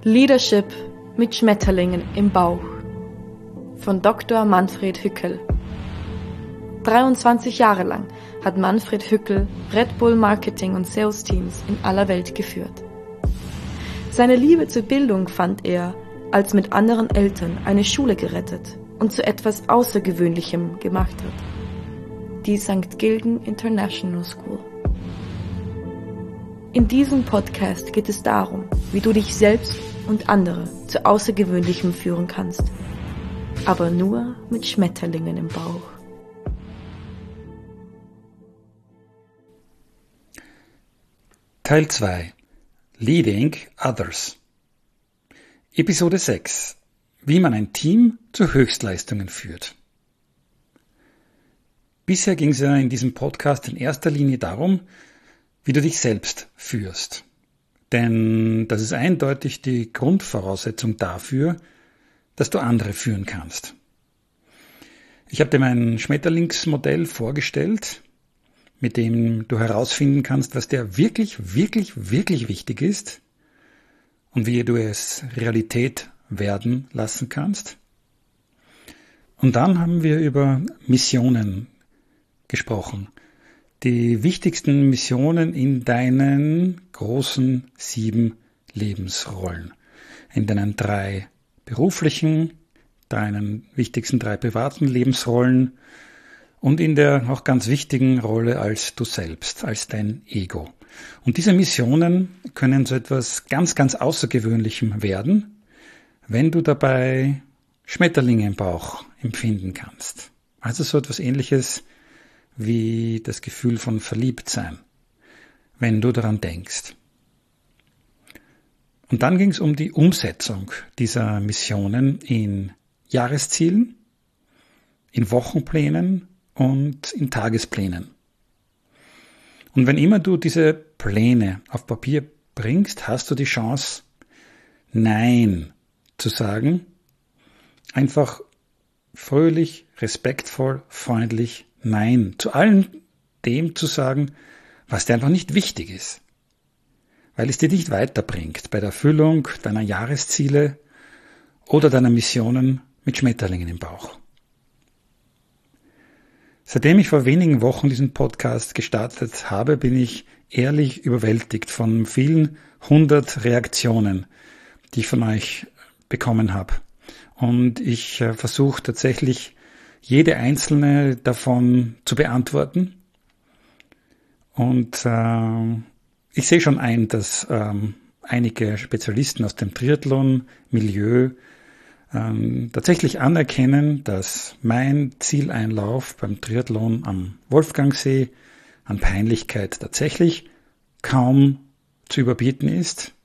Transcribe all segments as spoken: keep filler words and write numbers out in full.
Leadership mit Schmetterlingen im Bauch von Doktor Manfred Hückel. dreiundzwanzig Jahre lang hat Manfred Hückel Red Bull Marketing- und Sales-Teams in aller Welt geführt. Seine Liebe zur Bildung fand er, als mit anderen Eltern eine Schule gerettet und zu etwas Außergewöhnlichem gemacht hat. Die Sankt Gilgen International School. In diesem Podcast geht es darum, wie du dich selbst und andere zu Außergewöhnlichem führen kannst. Aber nur mit Schmetterlingen im Bauch. Teil zwei. Leading Others. Episode sechs. Wie man ein Team zu Höchstleistungen führt. Bisher ging es ja in diesem Podcast in erster Linie darum, wie du dich selbst führst. Denn das ist eindeutig die Grundvoraussetzung dafür, dass du andere führen kannst. Ich habe dir mein Schmetterlingsmodell vorgestellt, mit dem du herausfinden kannst, was dir wirklich, wirklich, wirklich wichtig ist und wie du es Realität werden lassen kannst. Und dann haben wir über Missionen gesprochen. Die wichtigsten Missionen in deinen großen sieben Lebensrollen. In deinen drei beruflichen, deinen wichtigsten drei privaten Lebensrollen und in der auch ganz wichtigen Rolle als du selbst, als dein Ego. Und diese Missionen können zu etwas ganz, ganz Außergewöhnlichem werden, wenn du dabei Schmetterlinge im Bauch empfinden kannst. Also so etwas Ähnliches wie das Gefühl von Verliebtsein, wenn du daran denkst. Und dann ging es um die Umsetzung dieser Missionen in Jahreszielen, in Wochenplänen und in Tagesplänen. Und wenn immer du diese Pläne auf Papier bringst, hast du die Chance, Nein zu sagen, einfach fröhlich, respektvoll, freundlich Nein zu allem dem zu sagen, was dir einfach nicht wichtig ist, weil es dir nicht weiterbringt bei der Erfüllung deiner Jahresziele oder deiner Missionen mit Schmetterlingen im Bauch. Seitdem ich vor wenigen Wochen diesen Podcast gestartet habe, bin ich ehrlich überwältigt von vielen hundert Reaktionen, die ich von euch bekommen habe. Und ich äh, versuche tatsächlich, jede einzelne davon zu beantworten. Und äh, ich sehe schon ein, dass ähm, einige Spezialisten aus dem Triathlon-Milieu ähm, tatsächlich anerkennen, dass mein Zieleinlauf beim Triathlon am Wolfgangsee an Peinlichkeit tatsächlich kaum zu überbieten ist.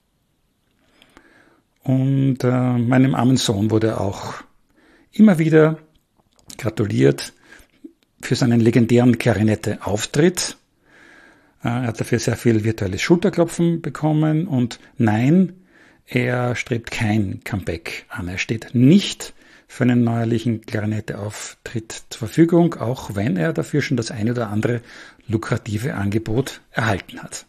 Und äh, meinem armen Sohn wurde auch immer wieder gratuliert für seinen legendären Klarinette-Auftritt. Er hat dafür sehr viel virtuelles Schulterklopfen bekommen und nein, er strebt kein Comeback an. Er steht nicht für einen neuerlichen Klarinette-Auftritt zur Verfügung, auch wenn er dafür schon das eine oder andere lukrative Angebot erhalten hat.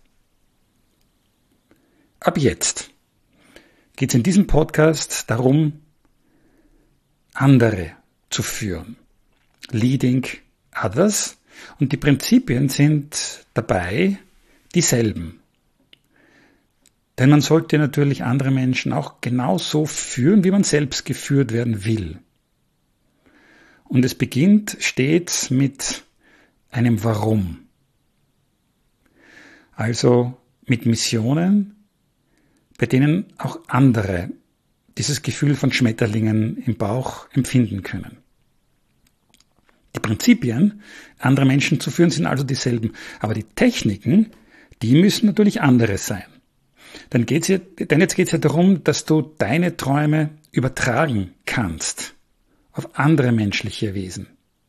Ab jetzt geht es in diesem Podcast darum, andere zu führen. Leading Others. Und die Prinzipien sind dabei dieselben. Denn man sollte natürlich andere Menschen auch genauso führen, wie man selbst geführt werden will. Und es beginnt stets mit einem Warum. Also mit Missionen, bei denen auch andere dieses Gefühl von Schmetterlingen im Bauch empfinden können. Die Prinzipien, andere Menschen zu führen, sind also dieselben. Aber die Techniken, die müssen natürlich andere sein. Denn, geht's ja, denn jetzt geht es ja darum, dass du deine Träume übertragen kannst auf andere menschliche Wesen.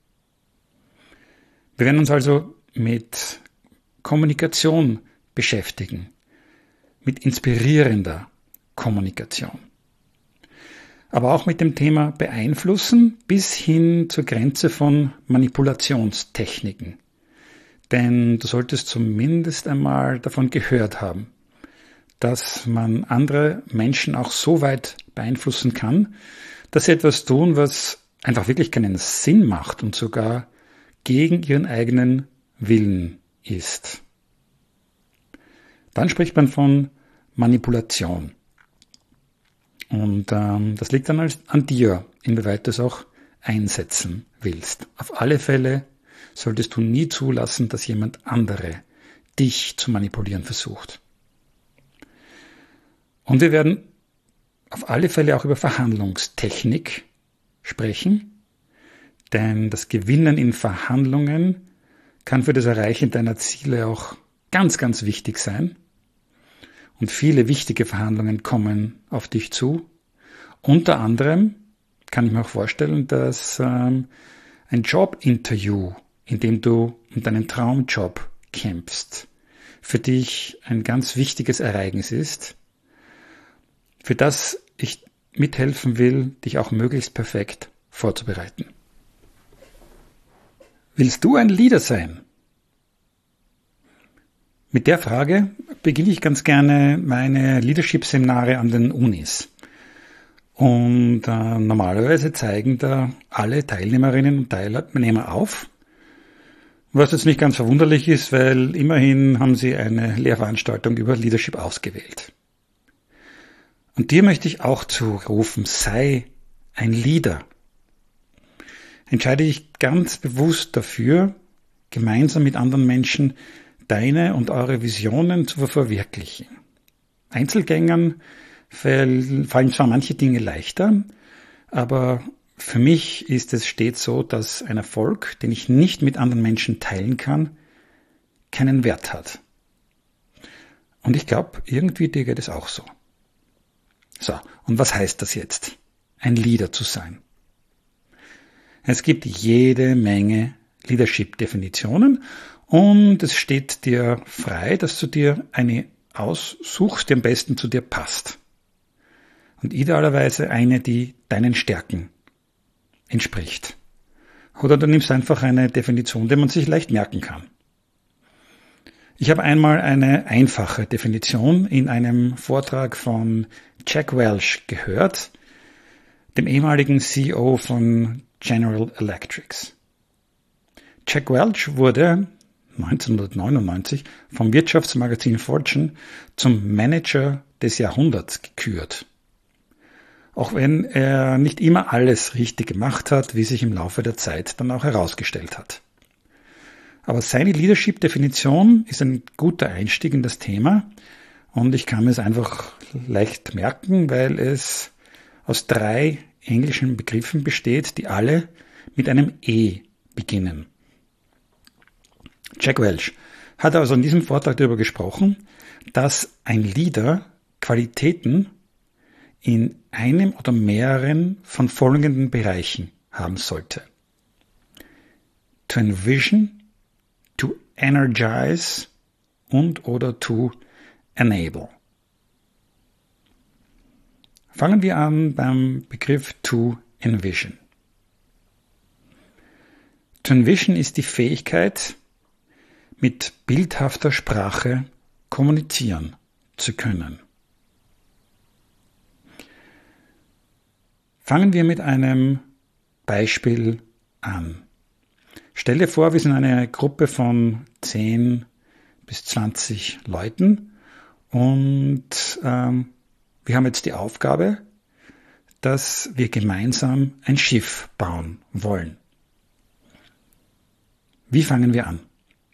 Wir werden uns also mit Kommunikation beschäftigen, mit inspirierender Kommunikation. Aber auch mit dem Thema Beeinflussen bis hin zur Grenze von Manipulationstechniken. Denn du solltest zumindest einmal davon gehört haben, dass man andere Menschen auch so weit beeinflussen kann, dass sie etwas tun, was einfach wirklich keinen Sinn macht und sogar gegen ihren eigenen Willen ist. Dann spricht man von Manipulation. Und ähm, das liegt dann an dir, inwieweit du es auch einsetzen willst. Auf alle Fälle solltest du nie zulassen, dass jemand andere dich zu manipulieren versucht. Und wir werden auf alle Fälle auch über Verhandlungstechnik sprechen, denn das Gewinnen in Verhandlungen kann für das Erreichen deiner Ziele auch ganz, ganz wichtig sein. Und viele wichtige Verhandlungen kommen auf dich zu. Unter anderem kann ich mir auch vorstellen, dass ähm, ein Jobinterview, in dem du um deinen Traumjob kämpfst, für dich ein ganz wichtiges Ereignis ist, für das ich mithelfen will, dich auch möglichst perfekt vorzubereiten. Willst du ein Leader sein? Mit der Frage beginne ich ganz gerne meine Leadership-Seminare an den Unis. Und äh, normalerweise zeigen da alle Teilnehmerinnen und Teilnehmer auf, was jetzt nicht ganz verwunderlich ist, weil immerhin haben sie eine Lehrveranstaltung über Leadership ausgewählt. Und dir möchte ich auch zurufen, sei ein Leader. Entscheide dich ganz bewusst dafür, gemeinsam mit anderen Menschen deine und eure Visionen zu verwirklichen. Einzelgängern fallen zwar manche Dinge leichter, aber für mich ist es stets so, dass ein Erfolg, den ich nicht mit anderen Menschen teilen kann, keinen Wert hat. Und ich glaube, irgendwie dir geht es auch so. So, und was heißt das jetzt, ein Leader zu sein? Es gibt jede Menge Leadership-Definitionen und es steht dir frei, dass du dir eine aussuchst, die am besten zu dir passt. Und idealerweise eine, die deinen Stärken entspricht. Oder du nimmst einfach eine Definition, die man sich leicht merken kann. Ich habe einmal eine einfache Definition in einem Vortrag von Jack Welch gehört, dem ehemaligen C E O von General Electric. Jack Welch wurde neunzehnhundertneunundneunzig vom Wirtschaftsmagazin Fortune zum Manager des Jahrhunderts gekürt. Auch wenn er nicht immer alles richtig gemacht hat, wie sich im Laufe der Zeit dann auch herausgestellt hat. Aber seine Leadership-Definition ist ein guter Einstieg in das Thema und ich kann mir es einfach leicht merken, weil es aus drei englischen Begriffen besteht, die alle mit einem E beginnen. Jack Welch hat also in diesem Vortrag darüber gesprochen, dass ein Leader Qualitäten in einem oder mehreren von folgenden Bereichen haben sollte. To envision, to energize und oder to enable. Fangen wir an beim Begriff to envision. To envision ist die Fähigkeit, mit bildhafter Sprache kommunizieren zu können. Fangen wir mit einem Beispiel an. Stell dir vor, wir sind eine Gruppe von zehn bis zwanzig Leuten und ähm, wir haben jetzt die Aufgabe, dass wir gemeinsam ein Schiff bauen wollen. Wie fangen wir an?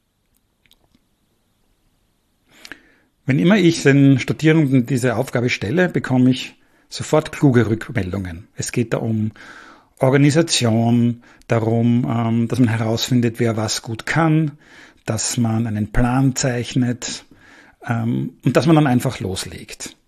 Wenn immer ich den Studierenden diese Aufgabe stelle, bekomme ich sofort kluge Rückmeldungen. Es geht da um Organisation, darum, dass man herausfindet, wer was gut kann, dass man einen Plan zeichnet und dass man dann einfach loslegt.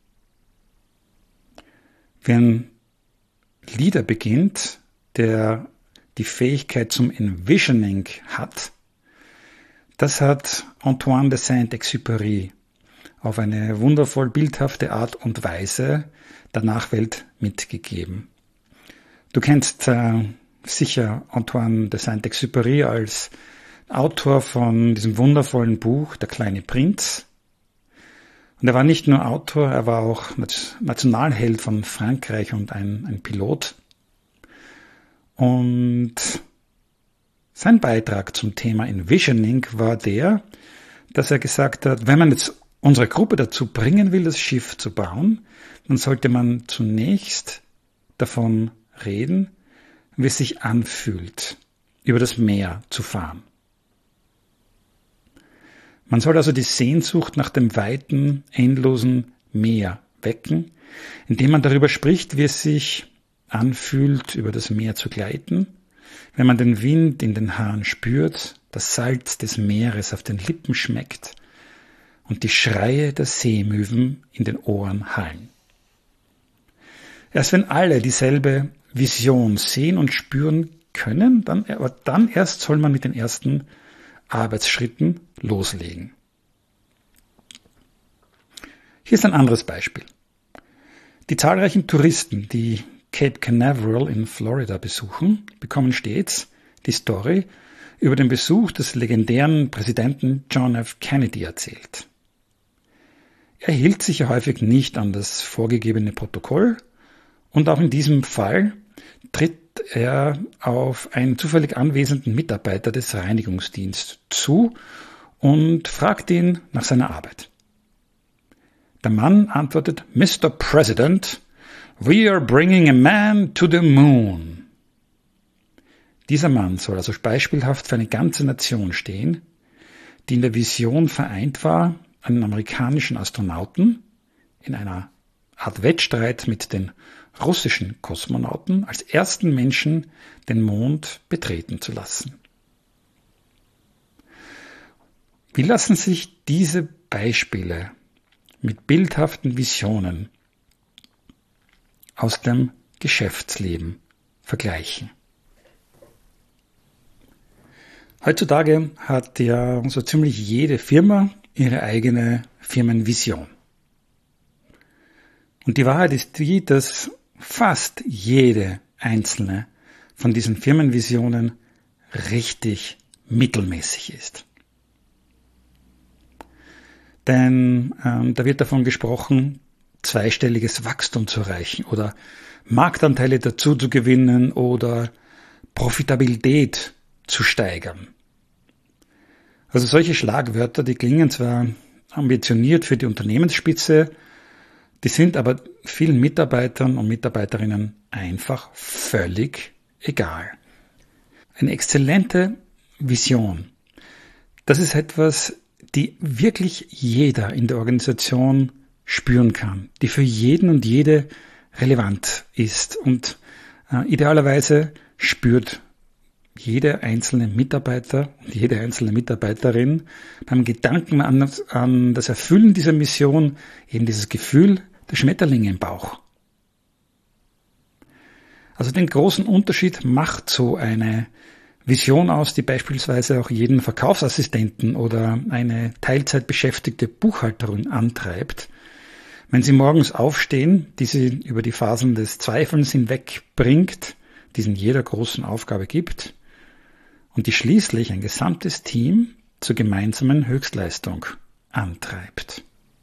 Wenn ein Leader beginnt, der die Fähigkeit zum Envisioning hat, das hat Antoine de Saint-Exupéry auf eine wundervoll bildhafte Art und Weise der Nachwelt mitgegeben. Du kennst äh, sicher Antoine de Saint-Exupéry als Autor von diesem wundervollen Buch Der kleine Prinz. Und er war nicht nur Autor, er war auch Nationalheld von Frankreich und ein, ein Pilot. Und sein Beitrag zum Thema Envisioning war der, dass er gesagt hat, wenn man jetzt unsere Gruppe dazu bringen will, das Schiff zu bauen, dann sollte man zunächst davon reden, wie es sich anfühlt, über das Meer zu fahren. Man soll also die Sehnsucht nach dem weiten, endlosen Meer wecken, indem man darüber spricht, wie es sich anfühlt, über das Meer zu gleiten, wenn man den Wind in den Haaren spürt, das Salz des Meeres auf den Lippen schmeckt und die Schreie der Seemöwen in den Ohren hallen. Erst wenn alle dieselbe Vision sehen und spüren können, dann, aber dann erst soll man mit den ersten Arbeitsschritten loslegen. Hier ist ein anderes Beispiel. Die zahlreichen Touristen, die Cape Canaveral in Florida besuchen, bekommen stets die Story über den Besuch des legendären Präsidenten John F. Kennedy erzählt. Er hielt sich ja häufig nicht an das vorgegebene Protokoll und auch in diesem Fall tritt er auf einen zufällig anwesenden Mitarbeiter des Reinigungsdienstes zu und fragt ihn nach seiner Arbeit. Der Mann antwortet, Mister President, we are bringing a man to the moon. Dieser Mann soll also beispielhaft für eine ganze Nation stehen, die in der Vision vereint war, einen amerikanischen Astronauten in einer Art Wettstreit mit den russischen Kosmonauten als ersten Menschen den Mond betreten zu lassen. Wie lassen sich diese Beispiele mit bildhaften Visionen aus dem Geschäftsleben vergleichen? Heutzutage hat ja so ziemlich jede Firma ihre eigene Firmenvision. Und die Wahrheit ist die, dass fast jede einzelne von diesen Firmenvisionen richtig mittelmäßig ist. Denn ähm, da wird davon gesprochen, zweistelliges Wachstum zu erreichen oder Marktanteile dazu zu gewinnen oder Profitabilität zu steigern. Also solche Schlagwörter, die klingen zwar ambitioniert für die Unternehmensspitze, die sind aber vielen Mitarbeitern und Mitarbeiterinnen einfach völlig egal. Eine exzellente Vision, das ist etwas, die wirklich jeder in der Organisation spüren kann, die für jeden und jede relevant ist und äh, idealerweise spürt jeder einzelne Mitarbeiter und jede einzelne Mitarbeiterin beim Gedanken an das, an das Erfüllen dieser Mission eben dieses Gefühl der Schmetterlinge im Bauch. Also den großen Unterschied macht so eine Vision aus, die beispielsweise auch jeden Verkaufsassistenten oder eine Teilzeitbeschäftigte Buchhalterin antreibt, wenn sie morgens aufstehen, die sie über die Phasen des Zweifelns hinweg bringt, die es in jeder großen Aufgabe gibt, und die schließlich ein gesamtes Team zur gemeinsamen Höchstleistung antreibt.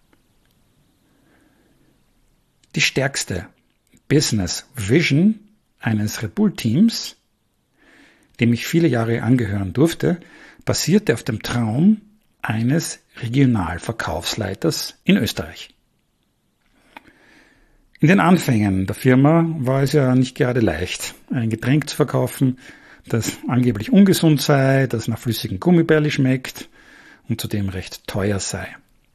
Die stärkste Business Vision eines Red Bull Teams, dem ich viele Jahre angehören durfte, basierte auf dem Traum eines Regionalverkaufsleiters in Österreich. In den Anfängen der Firma war es ja nicht gerade leicht, ein Getränk zu verkaufen, das angeblich ungesund sei, das nach flüssigem Gummibärli schmeckt und zudem recht teuer sei.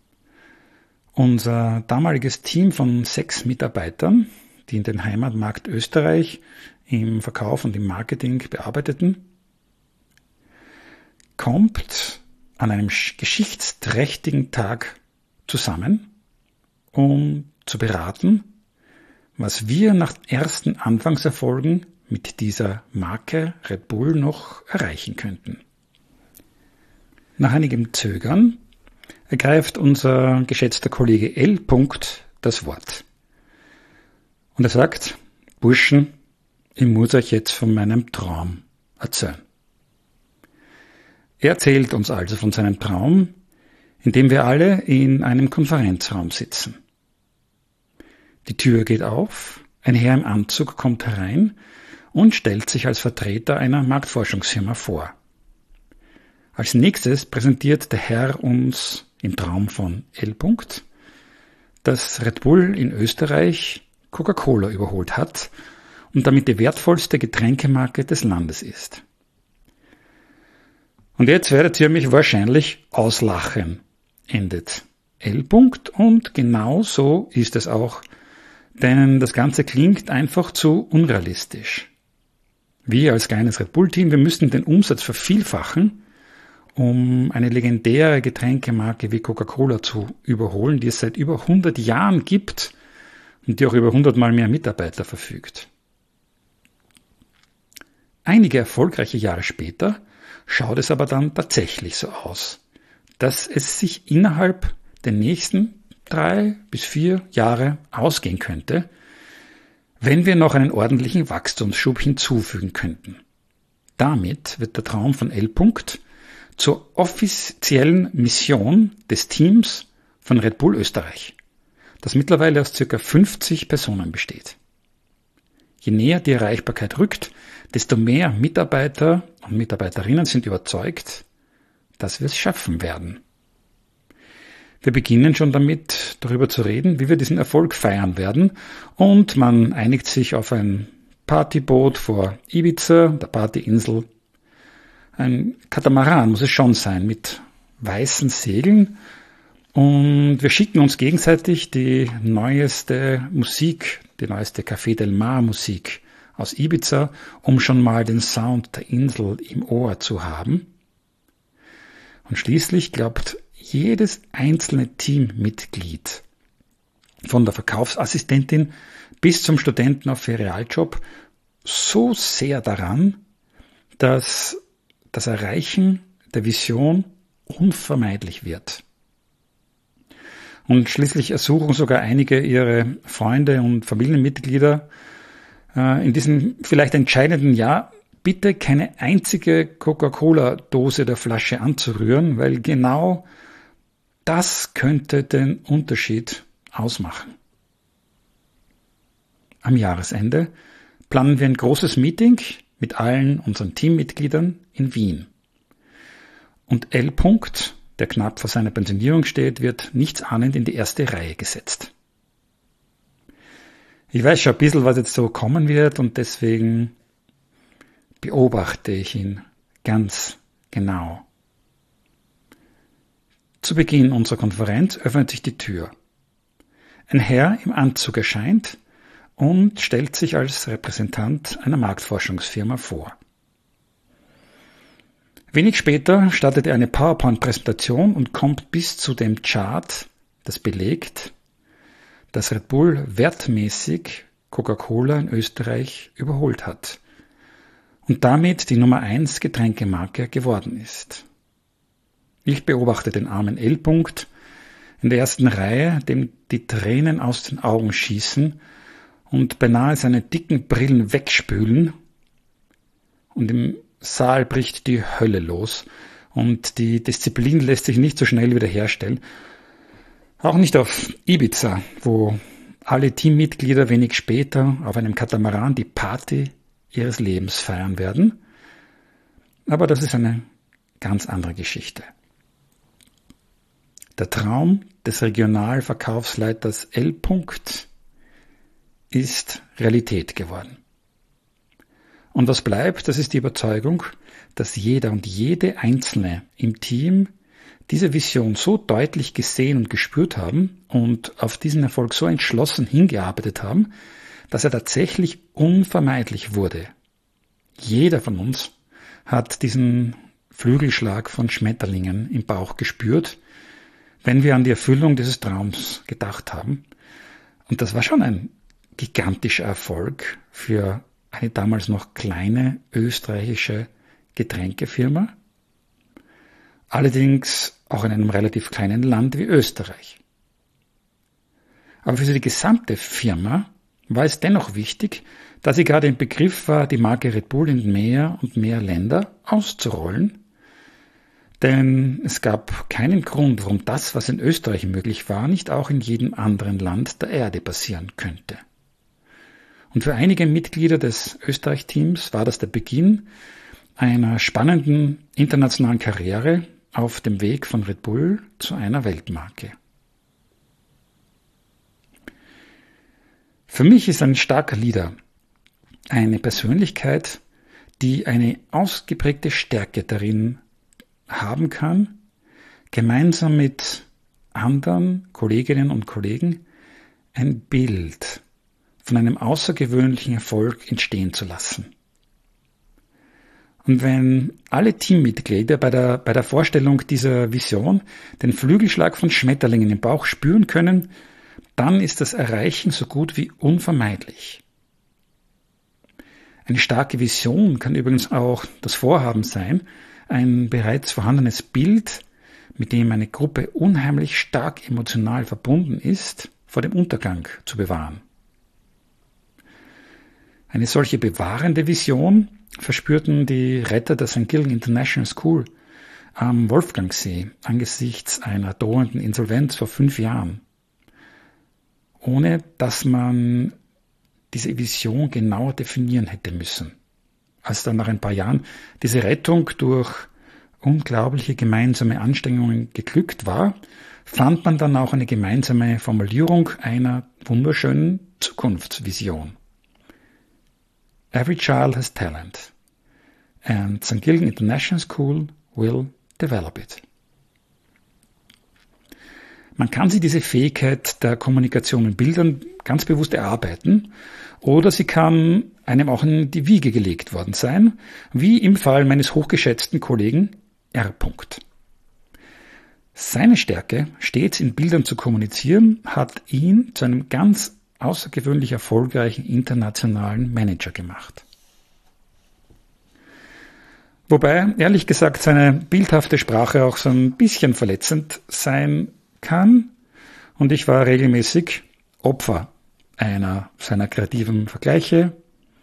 Unser damaliges Team von sechs Mitarbeitern, die in den Heimatmarkt Österreich im Verkauf und im Marketing bearbeiteten, kommt an einem geschichtsträchtigen Tag zusammen, um zu beraten, was wir nach ersten Anfangserfolgen mit dieser Marke Red Bull noch erreichen könnten. Nach einigem Zögern ergreift unser geschätzter Kollege L. das Wort. Und er sagt, Burschen, ich muss euch jetzt von meinem Traum erzählen. Er erzählt uns also von seinem Traum, in dem wir alle in einem Konferenzraum sitzen. Die Tür geht auf, ein Herr im Anzug kommt herein und stellt sich als Vertreter einer Marktforschungsfirma vor. Als nächstes präsentiert der Herr uns im Traum von L. dass Red Bull in Österreich Coca-Cola überholt hat und damit die wertvollste Getränkemarke des Landes ist. Und jetzt werdet ihr mich wahrscheinlich auslachen, endet L. Und genau so ist es auch, denn das Ganze klingt einfach zu unrealistisch. Wir als kleines Red Bull-Team, wir müssten den Umsatz vervielfachen, um eine legendäre Getränkemarke wie Coca-Cola zu überholen, die es seit über hundert Jahren gibt und die auch über hundertmal mehr Mitarbeiter verfügt. Einige erfolgreiche Jahre später schaut es aber dann tatsächlich so aus, dass es sich innerhalb der nächsten drei bis vier Jahre ausgehen könnte, wenn wir noch einen ordentlichen Wachstumsschub hinzufügen könnten. Damit wird der Traum von L. zur offiziellen Mission des Teams von Red Bull Österreich, das mittlerweile aus ca. fünfzig Personen besteht. Je näher die Erreichbarkeit rückt, desto mehr Mitarbeiter und Mitarbeiterinnen sind überzeugt, dass wir es schaffen werden. Wir beginnen schon damit, darüber zu reden, wie wir diesen Erfolg feiern werden, und man einigt sich auf ein Partyboot vor Ibiza, der Partyinsel. Ein Katamaran muss es schon sein, mit weißen Segeln, und wir schicken uns gegenseitig die neueste Musik, die neueste Café del Mar Musik aus Ibiza, um schon mal den Sound der Insel im Ohr zu haben. Und schließlich glaubt jedes einzelne Teammitglied, von der Verkaufsassistentin bis zum Studenten auf Ferialjob, so sehr daran, dass das Erreichen der Vision unvermeidlich wird. Und schließlich ersuchen sogar einige ihre Freunde und Familienmitglieder äh, in diesem vielleicht entscheidenden Jahr, bitte keine einzige Coca-Cola-Dose der Flasche anzurühren, weil genau das könnte den Unterschied ausmachen. Am Jahresende planen wir ein großes Meeting mit allen unseren Teammitgliedern in Wien. Und L. der knapp vor seiner Pensionierung steht, wird nichtsahnend in die erste Reihe gesetzt. Ich weiß schon ein bisschen, was jetzt so kommen wird, und deswegen beobachte ich ihn ganz genau. Zu Beginn unserer Konferenz öffnet sich die Tür. Ein Herr im Anzug erscheint und stellt sich als Repräsentant einer Marktforschungsfirma vor. Wenig später startet er eine PowerPoint-Präsentation und kommt bis zu dem Chart, das belegt, dass Red Bull wertmäßig Coca-Cola in Österreich überholt hat und damit die Nummer eins Getränkemarke geworden ist. Ich beobachte den armen L. in der ersten Reihe, dem die Tränen aus den Augen schießen und beinahe seine dicken Brillen wegspülen, und im Saal bricht die Hölle los und die Disziplin lässt sich nicht so schnell wiederherstellen. Auch nicht auf Ibiza, wo alle Teammitglieder wenig später auf einem Katamaran die Party ihres Lebens feiern werden. Aber das ist eine ganz andere Geschichte. Der Traum des Regionalverkaufsleiters L. ist Realität geworden. Und was bleibt, das ist die Überzeugung, dass jeder und jede Einzelne im Team diese Vision so deutlich gesehen und gespürt haben und auf diesen Erfolg so entschlossen hingearbeitet haben, dass er tatsächlich unvermeidlich wurde. Jeder von uns hat diesen Flügelschlag von Schmetterlingen im Bauch gespürt, wenn wir an die Erfüllung dieses Traums gedacht haben. Und das war schon ein gigantischer Erfolg für eine damals noch kleine österreichische Getränkefirma, allerdings auch in einem relativ kleinen Land wie Österreich. Aber für die gesamte Firma war es dennoch wichtig, da sie gerade im Begriff war, die Marke Red Bull in mehr und mehr Länder auszurollen, Denn es gab keinen Grund, warum das, was in Österreich möglich war, nicht auch in jedem anderen Land der Erde passieren könnte. Und für einige Mitglieder des Österreich-Teams war das der Beginn einer spannenden internationalen Karriere auf dem Weg von Red Bull zu einer Weltmarke. Für mich ist ein starker Leader eine Persönlichkeit, die eine ausgeprägte Stärke darin haben kann, gemeinsam mit anderen Kolleginnen und Kollegen ein Bild von einem außergewöhnlichen Erfolg entstehen zu lassen. Und wenn alle Teammitglieder bei der, bei der Vorstellung dieser Vision den Flügelschlag von Schmetterlingen im Bauch spüren können, dann ist das Erreichen so gut wie unvermeidlich. Eine starke Vision kann übrigens auch das Vorhaben sein, ein bereits vorhandenes Bild, mit dem eine Gruppe unheimlich stark emotional verbunden ist, vor dem Untergang zu bewahren. Eine solche bewahrende Vision verspürten die Retter der Sankt Gilgen International School am Wolfgangsee angesichts einer drohenden Insolvenz vor fünf Jahren, ohne dass man diese Vision genauer definieren hätte müssen. Als dann nach ein paar Jahren diese Rettung durch unglaubliche gemeinsame Anstrengungen geglückt war, fand man dann auch eine gemeinsame Formulierung einer wunderschönen Zukunftsvision. Every child has talent, and Sankt Gilgen International School will develop it. Man kann sich diese Fähigkeit der Kommunikation in Bildern ganz bewusst erarbeiten, oder sie kann einem auch in die Wiege gelegt worden sein, wie im Fall meines hochgeschätzten Kollegen R. Seine Stärke, stets in Bildern zu kommunizieren, hat ihn zu einem ganz außergewöhnlich erfolgreichen internationalen Manager gemacht. Wobei, ehrlich gesagt, seine bildhafte Sprache auch so ein bisschen verletzend sein kann, und ich war regelmäßig Opfer einer seiner kreativen Vergleiche.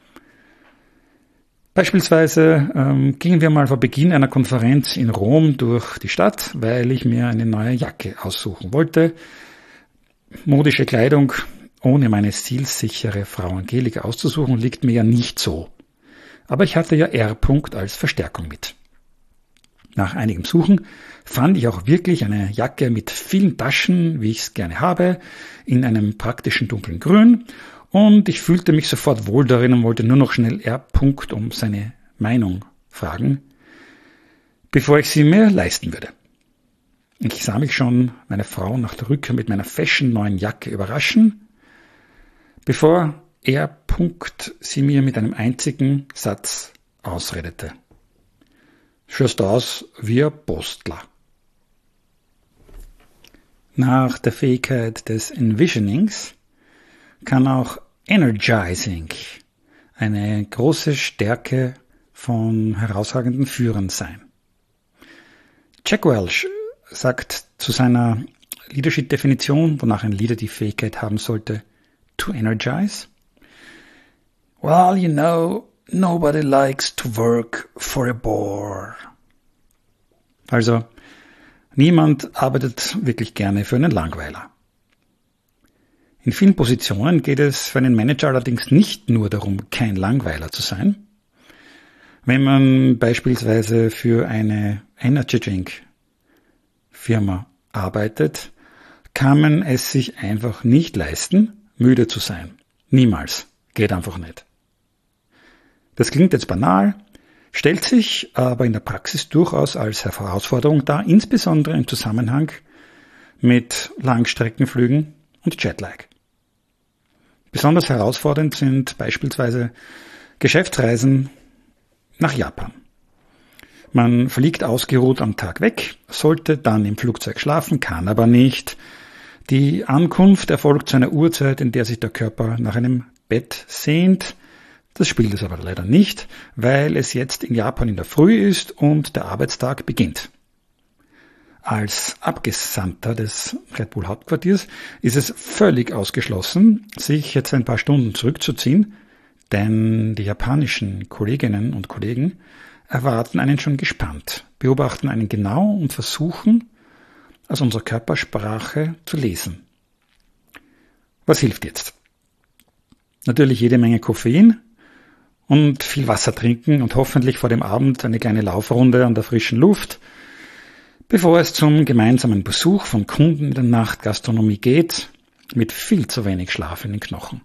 Beispielsweise ähm, gingen wir mal vor Beginn einer Konferenz in Rom durch die Stadt, weil ich mir eine neue Jacke aussuchen wollte. Modische Kleidung ohne meine stilsichere Frau Angelika auszusuchen, liegt mir ja nicht so. Aber ich hatte ja R. als Verstärkung mit. Nach einigem Suchen fand ich auch wirklich eine Jacke mit vielen Taschen, wie ich es gerne habe, in einem praktischen dunklen Grün, und ich fühlte mich sofort wohl darin und wollte nur noch schnell R. um seine Meinung fragen, bevor ich sie mir leisten würde. Ich sah mich schon meine Frau nach der Rückkehr mit meiner fashion neuen Jacke überraschen, bevor R. sie mir mit einem einzigen Satz ausredete. Schaust aus wie ein Postler. Nach der Fähigkeit des Envisionings kann auch Energizing eine große Stärke von herausragenden Führern sein. Jack Welch sagt zu seiner Leadership-Definition, wonach ein Leader die Fähigkeit haben sollte, to energize. Well, you know, nobody likes to work for a bore. Also, niemand arbeitet wirklich gerne für einen Langweiler. In vielen Positionen geht es für einen Manager allerdings nicht nur darum, kein Langweiler zu sein. Wenn man beispielsweise für eine Energy Drink Firma arbeitet, kann man es sich einfach nicht leisten, müde zu sein. Niemals. Geht einfach nicht. Das klingt jetzt banal, stellt sich aber in der Praxis durchaus als Herausforderung dar, insbesondere im Zusammenhang mit Langstreckenflügen und Jetlag. Besonders herausfordernd sind beispielsweise Geschäftsreisen nach Japan. Man fliegt ausgeruht am Tag weg, sollte dann im Flugzeug schlafen, kann aber nicht. Die Ankunft erfolgt zu einer Uhrzeit, in der sich der Körper nach einem Bett sehnt. Das spielt es aber leider nicht, weil es jetzt in Japan in der Früh ist und der Arbeitstag beginnt. Als Abgesandter des Red Bull Hauptquartiers ist es völlig ausgeschlossen, sich jetzt ein paar Stunden zurückzuziehen, denn die japanischen Kolleginnen und Kollegen erwarten einen schon gespannt beobachten einen genau und versuchen, aus unserer Körpersprache zu lesen. Was hilft jetzt? Natürlich jede Menge Koffein und viel Wasser trinken und hoffentlich vor dem Abend eine kleine Laufrunde an der frischen Luft, bevor es zum gemeinsamen Besuch von Kunden in der Nachtgastronomie geht, mit viel zu wenig Schlaf in den Knochen.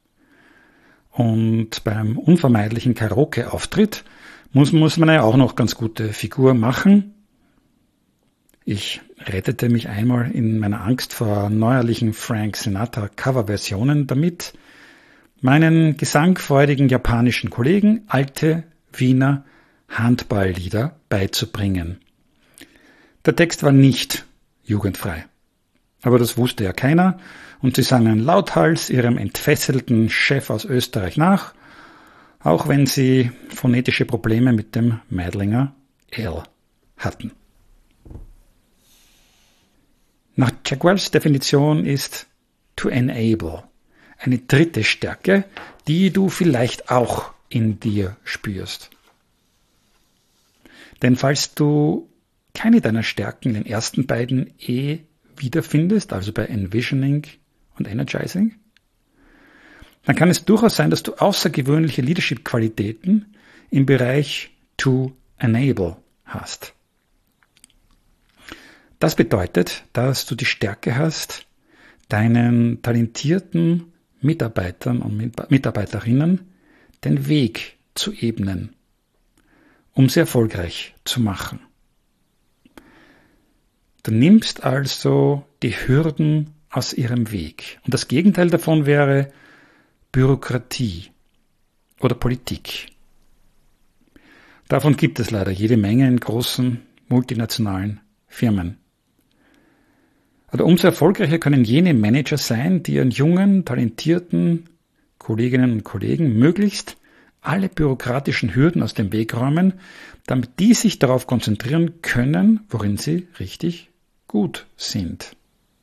Und beim unvermeidlichen Karaoke-Auftritt muss, muss man ja auch noch ganz gute Figur machen. Ich rettete mich einmal in meiner Angst vor neuerlichen Frank Sinatra Coverversionen damit, meinen gesangfreudigen japanischen Kollegen alte Wiener Handballlieder beizubringen. Der Text war nicht jugendfrei. Aber das wusste ja keiner und sie sangen lauthals ihrem entfesselten Chef aus Österreich nach, auch wenn sie phonetische Probleme mit dem Meidlinger L hatten. Nach Jack Welch's Definition ist to enable eine dritte Stärke, die du vielleicht auch in dir spürst. Denn falls du keine deiner Stärken in den ersten beiden E wiederfindest, also bei Envisioning und Energizing, dann kann es durchaus sein, dass du außergewöhnliche Leadership-Qualitäten im Bereich to enable hast. Das bedeutet, dass du die Stärke hast, deinen talentierten Mitarbeitern und Mitarbeiterinnen den Weg zu ebnen, um sie erfolgreich zu machen. Du nimmst also die Hürden aus ihrem Weg. Und das Gegenteil davon wäre Bürokratie oder Politik. Davon gibt es leider jede Menge in großen multinationalen Firmen. Aber umso erfolgreicher können jene Manager sein, die ihren jungen, talentierten Kolleginnen und Kollegen möglichst alle bürokratischen Hürden aus dem Weg räumen, damit die sich darauf konzentrieren können, worin sie richtig gut sind.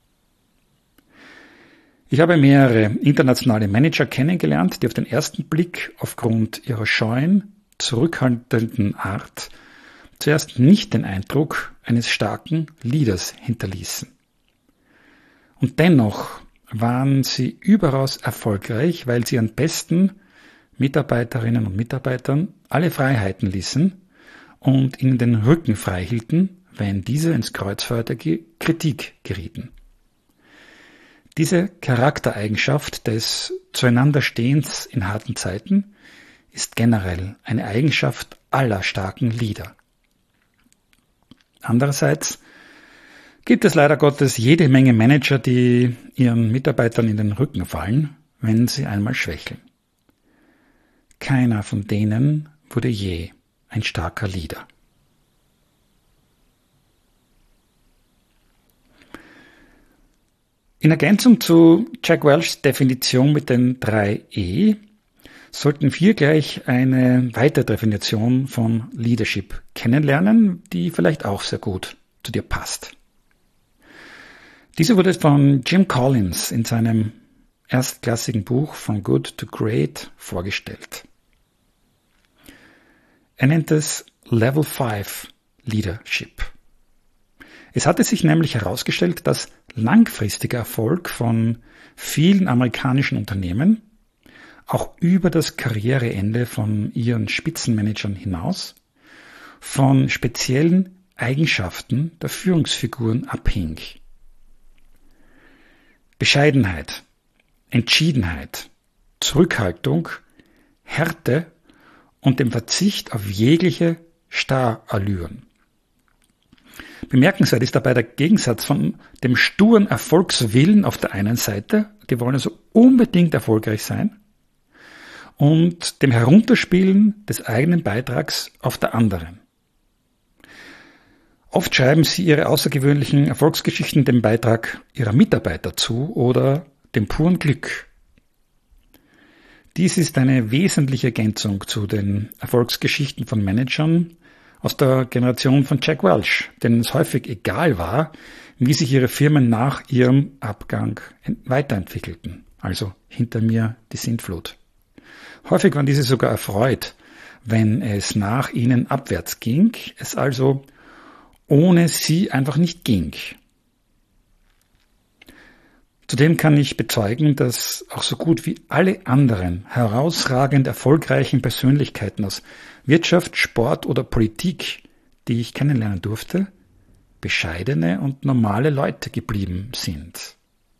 Ich habe mehrere internationale Manager kennengelernt, die auf den ersten Blick aufgrund ihrer scheuen, zurückhaltenden Art zuerst nicht den Eindruck eines starken Leaders hinterließen. Und dennoch waren sie überaus erfolgreich, weil sie ihren besten Mitarbeiterinnen und Mitarbeitern alle Freiheiten ließen und ihnen den Rücken frei hielten, wenn diese ins Kreuzfeuer der Kritik gerieten. Diese Charaktereigenschaft des Zueinanderstehens in harten Zeiten ist generell eine Eigenschaft aller starken Leader. Andererseits gibt es leider Gottes jede Menge Manager, die ihren Mitarbeitern in den Rücken fallen, wenn sie einmal schwächeln. Keiner von denen wurde je ein starker Leader. In Ergänzung zu Jack Welch's Definition mit den drei E sollten wir gleich eine weitere Definition von Leadership kennenlernen, die vielleicht auch sehr gut zu dir passt. Diese wurde von Jim Collins in seinem erstklassigen Buch From Good to Great vorgestellt. Er nennt es Level fünf Leadership. Es hatte sich nämlich herausgestellt, dass langfristiger Erfolg von vielen amerikanischen Unternehmen auch über das Karriereende von ihren Spitzenmanagern hinaus von speziellen Eigenschaften der Führungsfiguren abhing. Bescheidenheit, Entschiedenheit, Zurückhaltung, Härte und dem Verzicht auf jegliche Starrallüren. Bemerkenswert ist dabei der Gegensatz von dem sturen Erfolgswillen auf der einen Seite, die wollen also unbedingt erfolgreich sein, und dem Herunterspielen des eigenen Beitrags auf der anderen. Oft schreiben sie ihre außergewöhnlichen Erfolgsgeschichten dem Beitrag ihrer Mitarbeiter zu oder dem puren Glück. Dies ist eine wesentliche Ergänzung zu den Erfolgsgeschichten von Managern aus der Generation von Jack Welch, denen es häufig egal war, wie sich ihre Firmen nach ihrem Abgang weiterentwickelten. Also hinter mir die Sintflut. Häufig waren diese sogar erfreut, wenn es nach ihnen abwärts ging, es also ohne sie einfach nicht ging. Zudem kann ich bezeugen, dass auch so gut wie alle anderen herausragend erfolgreichen Persönlichkeiten aus Wirtschaft, Sport oder Politik, die ich kennenlernen durfte, bescheidene und normale Leute geblieben sind.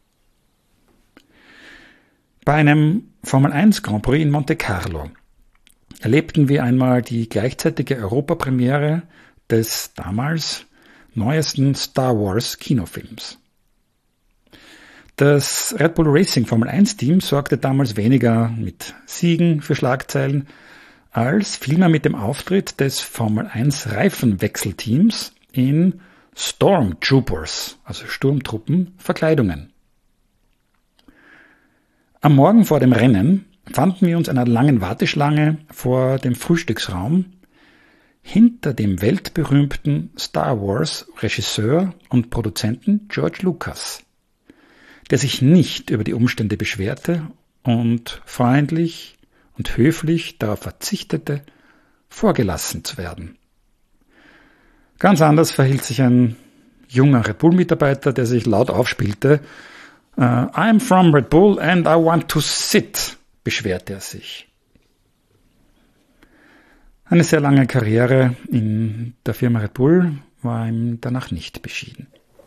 Bei einem Formel eins Grand Prix in Monte Carlo erlebten wir einmal die gleichzeitige Europapremiere des damals neuesten Star Wars Kinofilms. Das Red Bull Racing Formel eins Team sorgte damals weniger mit Siegen für Schlagzeilen, als vielmehr mit dem Auftritt des Formel eins Reifenwechselteams in Stormtroopers, also Sturmtruppen, Verkleidungen. Am Morgen vor dem Rennen fanden wir uns einer langen Warteschlange vor dem Frühstücksraum hinter dem weltberühmten Star Wars Regisseur und Produzenten George Lucas, der sich nicht über die Umstände beschwerte und freundlich und höflich darauf verzichtete, vorgelassen zu werden. Ganz anders verhielt sich ein junger Red Bull-Mitarbeiter, der sich laut aufspielte. Uh, I'm from Red Bull and I want to sit, beschwerte er sich. Eine sehr lange Karriere in der Firma Red Bull war ihm danach nicht beschieden.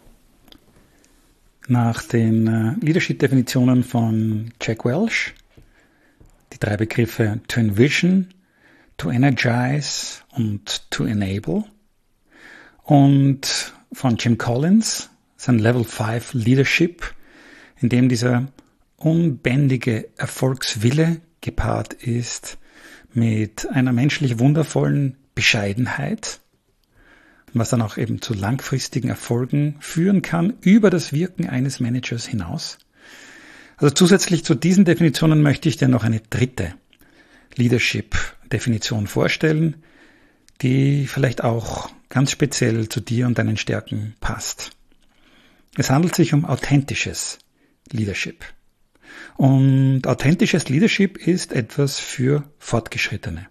Nach den uh, Leadership-Definitionen von Jack Welch, die drei Begriffe to envision, to energize und to enable, und von Jim Collins, sein Level fünf Leadership, in dem dieser unbändige Erfolgswille gepaart ist mit einer menschlich wundervollen Bescheidenheit, was dann auch eben zu langfristigen Erfolgen führen kann, über das Wirken eines Managers hinaus. Also zusätzlich zu diesen Definitionen möchte ich dir noch eine dritte Leadership-Definition vorstellen, die vielleicht auch ganz speziell zu dir und deinen Stärken passt. Es handelt sich um authentisches Leadership. Und authentisches Leadership ist etwas für Fortgeschrittene.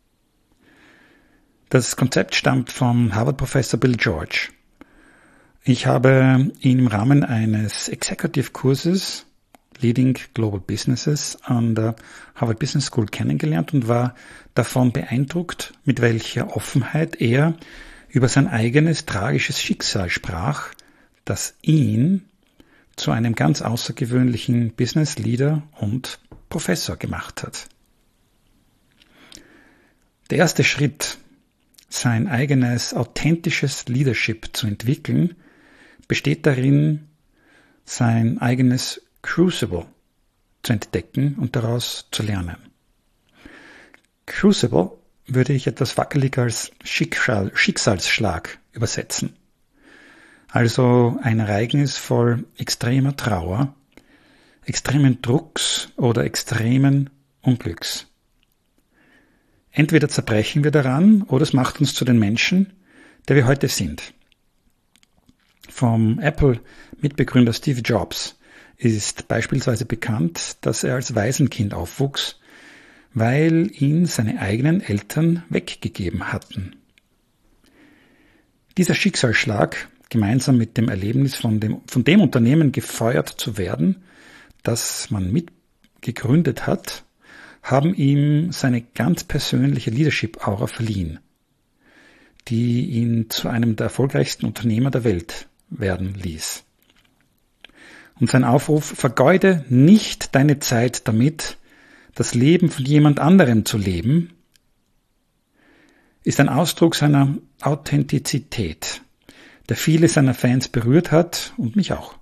Das Konzept stammt vom Harvard-Professor Bill George. Ich habe ihn im Rahmen eines Executive-Kurses Leading Global Businesses an der Harvard Business School kennengelernt und war davon beeindruckt, mit welcher Offenheit er über sein eigenes tragisches Schicksal sprach, das ihn zu einem ganz außergewöhnlichen Business Leader und Professor gemacht hat. Der erste Schritt, sein eigenes authentisches Leadership zu entwickeln, besteht darin, sein eigenes Crucible zu entdecken und daraus zu lernen. Crucible würde ich etwas wackelig als Schicksal, Schicksalsschlag übersetzen. Also ein Ereignis voll extremer Trauer, extremen Drucks oder extremen Unglücks. Entweder zerbrechen wir daran oder es macht uns zu den Menschen, der wir heute sind. Vom Apple-Mitbegründer Steve Jobs ist beispielsweise bekannt, dass er als Waisenkind aufwuchs, weil ihn seine eigenen Eltern weggegeben hatten. Dieser Schicksalsschlag, gemeinsam mit dem Erlebnis von dem, von dem Unternehmen gefeuert zu werden, das man mitgegründet hat, haben ihm seine ganz persönliche Leadership-Aura verliehen, die ihn zu einem der erfolgreichsten Unternehmer der Welt werden ließ. Und sein Aufruf, vergeude nicht deine Zeit damit, das Leben von jemand anderem zu leben, ist ein Ausdruck seiner Authentizität, der viele seiner Fans berührt hat und mich auch.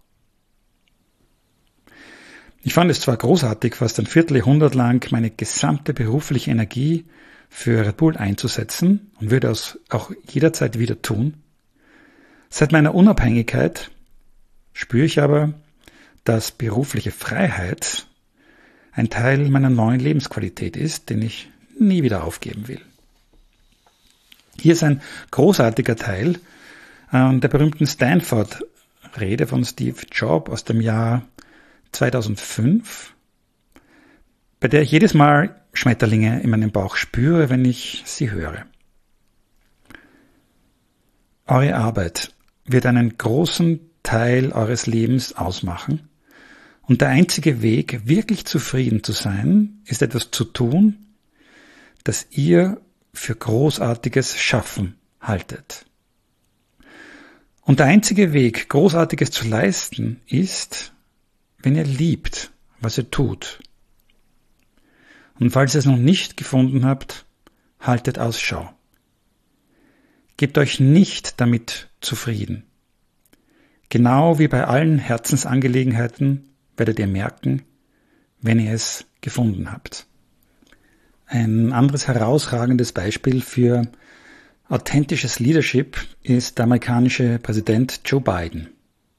Ich fand es zwar großartig, fast ein Vierteljahrhundert lang meine gesamte berufliche Energie für Red Bull einzusetzen und würde es auch jederzeit wieder tun. Seit meiner Unabhängigkeit spüre ich aber, dass berufliche Freiheit ein Teil meiner neuen Lebensqualität ist, den ich nie wieder aufgeben will. Hier ist ein großartiger Teil äh, der berühmten Stanford-Rede von Steve Jobs aus dem Jahr zweitausendfünf, bei der ich jedes Mal Schmetterlinge in meinem Bauch spüre, wenn ich sie höre. Eure Arbeit wird einen großen Teil eures Lebens ausmachen und der einzige Weg, wirklich zufrieden zu sein, ist etwas zu tun, das ihr für großartiges Schaffen haltet. Und der einzige Weg, Großartiges zu leisten, ist, wenn ihr liebt, was ihr tut. Und falls ihr es noch nicht gefunden habt, haltet Ausschau. Gebt euch nicht damit zufrieden. Genau wie bei allen Herzensangelegenheiten werdet ihr merken, wenn ihr es gefunden habt. Ein anderes herausragendes Beispiel für authentisches Leadership ist der amerikanische Präsident Joe Biden.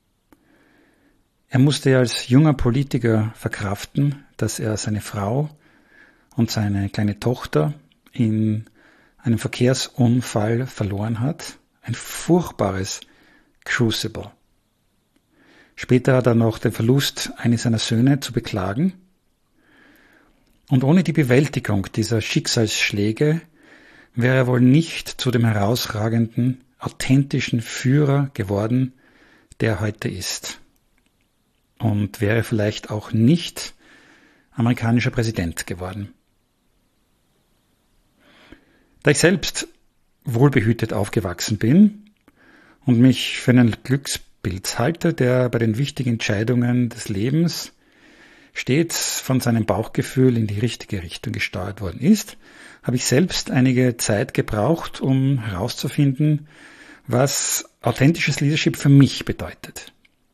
Er musste als junger Politiker verkraften, dass er seine Frau und seine kleine Tochter in einem Verkehrsunfall verloren hat. Ein furchtbares Crucible. Später hat er noch den Verlust eines seiner Söhne zu beklagen. Und ohne die Bewältigung dieser Schicksalsschläge wäre er wohl nicht zu dem herausragenden, authentischen Führer geworden, der er heute ist. Und wäre vielleicht auch nicht amerikanischer Präsident geworden. Da ich selbst wohlbehütet aufgewachsen bin und mich für einen Glückspilz halte, der bei den wichtigen Entscheidungen des Lebens stets von seinem Bauchgefühl in die richtige Richtung gesteuert worden ist, habe ich selbst einige Zeit gebraucht, um herauszufinden, was authentisches Leadership für mich bedeutet.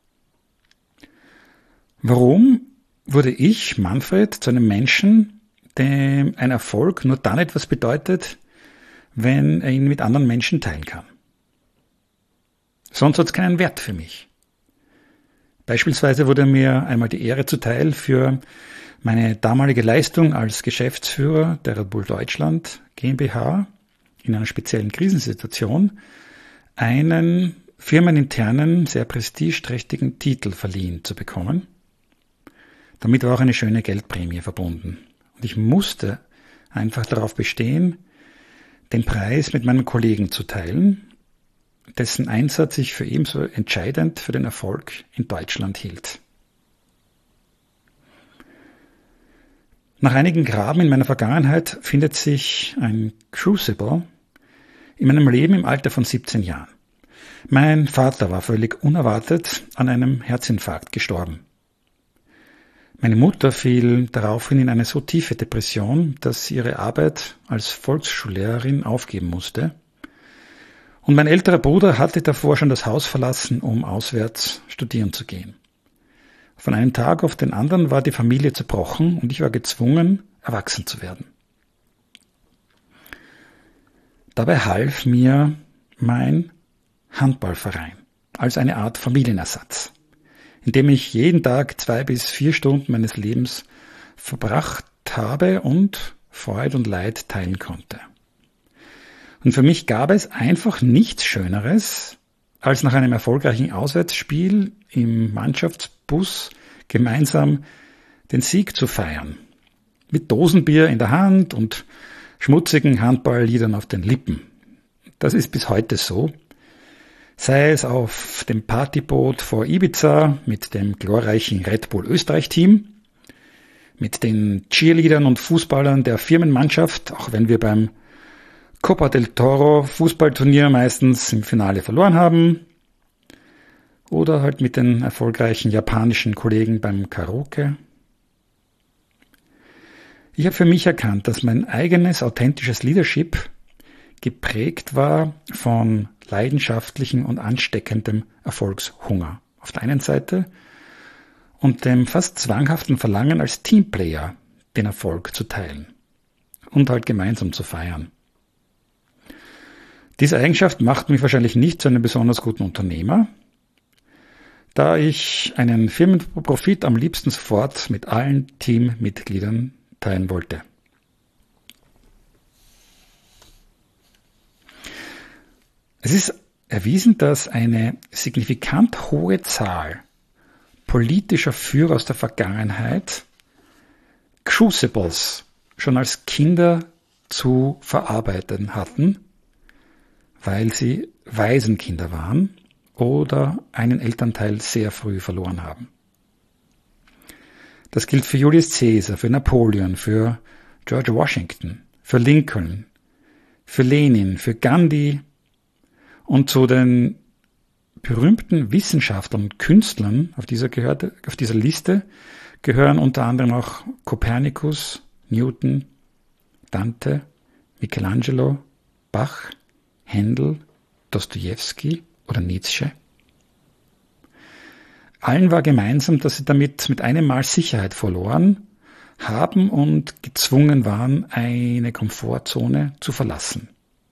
Warum wurde ich, Manfred, zu einem Menschen, dem ein Erfolg nur dann etwas bedeutet, wenn er ihn mit anderen Menschen teilen kann? Sonst hat es keinen Wert für mich. Beispielsweise wurde mir einmal die Ehre zuteil, für meine damalige Leistung als Geschäftsführer der Red Bull Deutschland GmbH in einer speziellen Krisensituation einen firmeninternen, sehr prestigeträchtigen Titel verliehen zu bekommen. Damit war auch eine schöne Geldprämie verbunden. Und ich musste einfach darauf bestehen, den Preis mit meinem Kollegen zu teilen, dessen Einsatz ich für ebenso entscheidend für den Erfolg in Deutschland hielt. Nach einigen Graben in meiner Vergangenheit findet sich ein Crucible in meinem Leben im Alter von siebzehn Jahren. Mein Vater war völlig unerwartet an einem Herzinfarkt gestorben. Meine Mutter fiel daraufhin in eine so tiefe Depression, dass sie ihre Arbeit als Volksschullehrerin aufgeben musste. Und mein älterer Bruder hatte davor schon das Haus verlassen, um auswärts studieren zu gehen. Von einem Tag auf den anderen war die Familie zerbrochen und ich war gezwungen, erwachsen zu werden. Dabei half mir mein Handballverein als eine Art Familienersatz, in dem ich jeden Tag zwei bis vier Stunden meines Lebens verbracht habe und Freude und Leid teilen konnte. Und für mich gab es einfach nichts Schöneres, als nach einem erfolgreichen Auswärtsspiel im Mannschaftsbus gemeinsam den Sieg zu feiern. Mit Dosenbier in der Hand und schmutzigen Handballliedern auf den Lippen. Das ist bis heute so. Sei es auf dem Partyboot vor Ibiza mit dem glorreichen Red Bull Österreich-Team, mit den Cheerleadern und Fußballern der Firmenmannschaft, auch wenn wir beim Copa del Toro Fußballturnier meistens im Finale verloren haben, oder halt mit den erfolgreichen japanischen Kollegen beim Karaoke. Ich habe für mich erkannt, dass mein eigenes authentisches Leadership geprägt war von leidenschaftlichem und ansteckendem Erfolgshunger auf der einen Seite und dem fast zwanghaften Verlangen als Teamplayer den Erfolg zu teilen und halt gemeinsam zu feiern. Diese Eigenschaft macht mich wahrscheinlich nicht zu einem besonders guten Unternehmer, da ich einen Firmenprofit am liebsten sofort mit allen Teammitgliedern teilen wollte. Es ist erwiesen, dass eine signifikant hohe Zahl politischer Führer aus der Vergangenheit Crucibles schon als Kinder zu verarbeiten hatten, weil sie Waisenkinder waren oder einen Elternteil sehr früh verloren haben. Das gilt für Julius Caesar, für Napoleon, für George Washington, für Lincoln, für Lenin, für Gandhi und zu den berühmten Wissenschaftlern und Künstlern auf dieser, gehört, auf dieser Liste gehören unter anderem auch Kopernikus, Newton, Dante, Michelangelo, Bach, Händel, Dostojewski oder Nietzsche. Allen war gemeinsam, dass sie damit mit einem Mal Sicherheit verloren haben und gezwungen waren, eine Komfortzone zu verlassen.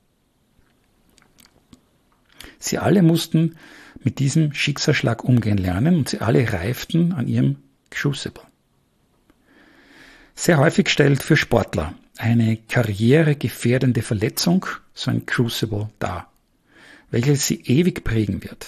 Sie alle mussten mit diesem Schicksalsschlag umgehen lernen und sie alle reiften an ihrem Crucible. Sehr häufig stellt für Sportler eine karrieregefährdende Verletzung so ein Crucible dar, welches sie ewig prägen wird.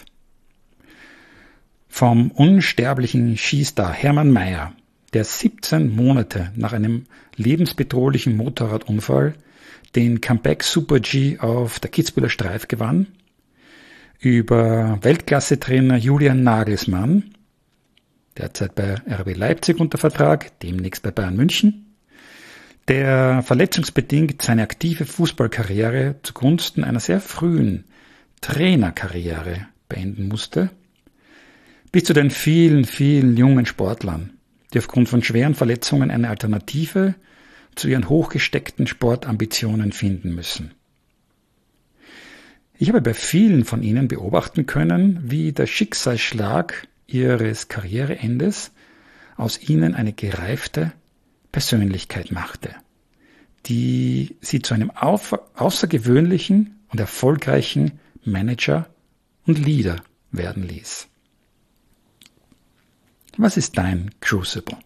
Vom unsterblichen Skistar Hermann Maier, der siebzehn Monate nach einem lebensbedrohlichen Motorradunfall den Comeback Super G auf der Kitzbüheler Streif gewann, über Weltklasse-Trainer Julian Nagelsmann, derzeit bei R B Leipzig unter Vertrag, demnächst bei Bayern München, der verletzungsbedingt seine aktive Fußballkarriere zugunsten einer sehr frühen Trainerkarriere beenden musste, bis zu den vielen, vielen jungen Sportlern, die aufgrund von schweren Verletzungen eine Alternative zu ihren hochgesteckten Sportambitionen finden müssen. Ich habe bei vielen von ihnen beobachten können, wie der Schicksalsschlag ihres Karriereendes aus ihnen eine gereifte Persönlichkeit machte, die sie zu einem außergewöhnlichen und erfolgreichen Manager und Leader werden ließ. Was ist dein Crucible?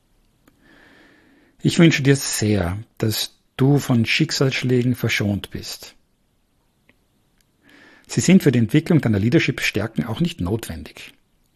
Ich wünsche dir sehr, dass du von Schicksalsschlägen verschont bist. Sie sind für die Entwicklung deiner Leadership-Stärken auch nicht notwendig.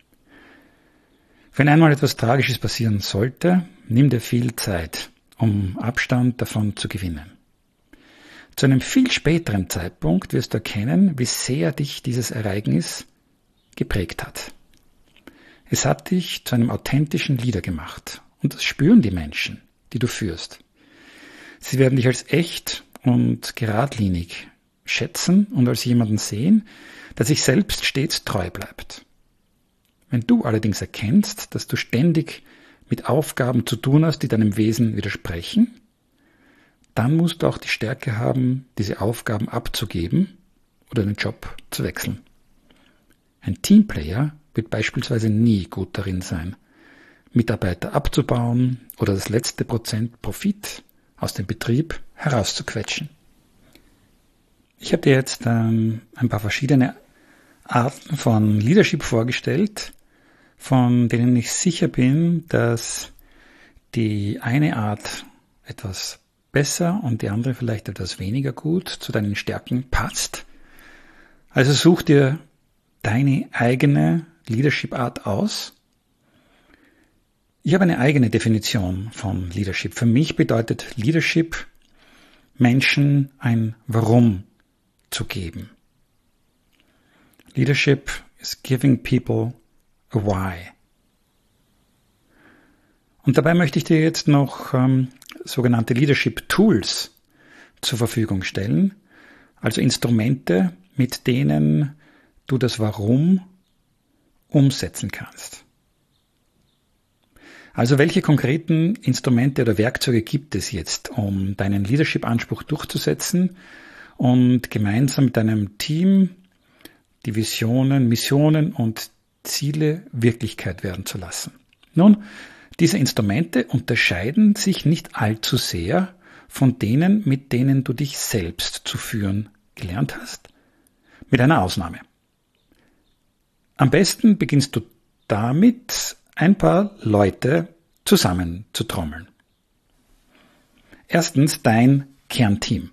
Wenn einmal etwas Tragisches passieren sollte, nimm dir viel Zeit, um Abstand davon zu gewinnen. Zu einem viel späteren Zeitpunkt wirst du erkennen, wie sehr dich dieses Ereignis geprägt hat. Es hat dich zu einem authentischen Leader gemacht und das spüren die Menschen, die du führst. Sie werden dich als echt und geradlinig schätzen und als jemanden sehen, der sich selbst stets treu bleibt. Wenn du allerdings erkennst, dass du ständig mit Aufgaben zu tun hast, die deinem Wesen widersprechen, dann musst du auch die Stärke haben, diese Aufgaben abzugeben oder den Job zu wechseln. Ein Teamplayer wird beispielsweise nie gut darin sein, Mitarbeiter abzubauen oder das letzte Prozent Profit aus dem Betrieb herauszuquetschen. Ich habe dir jetzt ähm, ein paar verschiedene Arten von Leadership vorgestellt, von denen ich sicher bin, dass die eine Art etwas besser und die andere vielleicht etwas weniger gut zu deinen Stärken passt. Also such dir deine eigene Leadership-Art aus. Ich habe eine eigene Definition von Leadership. Für mich bedeutet Leadership, Menschen ein Warum zu geben. Leadership is giving people a why. Und dabei möchte ich dir jetzt noch ähm, sogenannte Leadership Tools zur Verfügung stellen, also Instrumente, mit denen du das Warum umsetzen kannst. Also welche konkreten Instrumente oder Werkzeuge gibt es jetzt, um deinen Leadership-Anspruch durchzusetzen und gemeinsam mit deinem Team die Visionen, Missionen und Ziele Wirklichkeit werden zu lassen? Nun, diese Instrumente unterscheiden sich nicht allzu sehr von denen, mit denen du dich selbst zu führen gelernt hast, mit einer Ausnahme. Am besten beginnst du damit, ein paar Leute zusammenzutrommeln. Erstens dein Kernteam.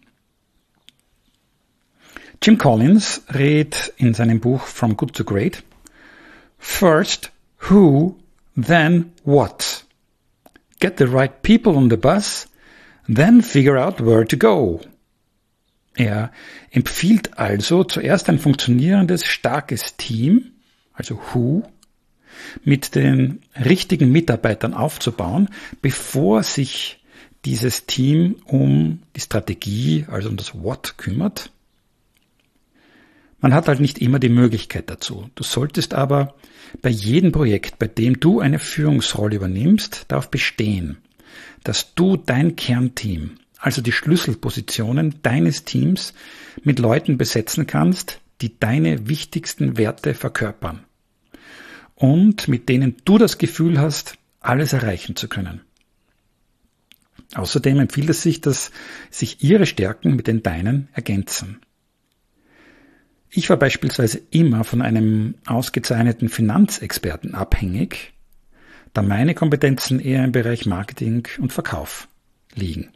Jim Collins rät in seinem Buch From Good to Great: First, who, then what. Get the right people on the bus, then figure out where to go. Er empfiehlt also zuerst ein funktionierendes, starkes Team, also Who, mit den richtigen Mitarbeitern aufzubauen, bevor sich dieses Team um die Strategie, also um das What kümmert. Man hat halt nicht immer die Möglichkeit dazu. Du solltest aber bei jedem Projekt, bei dem du eine Führungsrolle übernimmst, darauf bestehen, dass du dein Kernteam, also die Schlüsselpositionen deines Teams, mit Leuten besetzen kannst, die deine wichtigsten Werte verkörpern und mit denen du das Gefühl hast, alles erreichen zu können. Außerdem empfiehlt es sich, dass sich ihre Stärken mit den deinen ergänzen. Ich war beispielsweise immer von einem ausgezeichneten Finanzexperten abhängig, da meine Kompetenzen eher im Bereich Marketing und Verkauf liegen.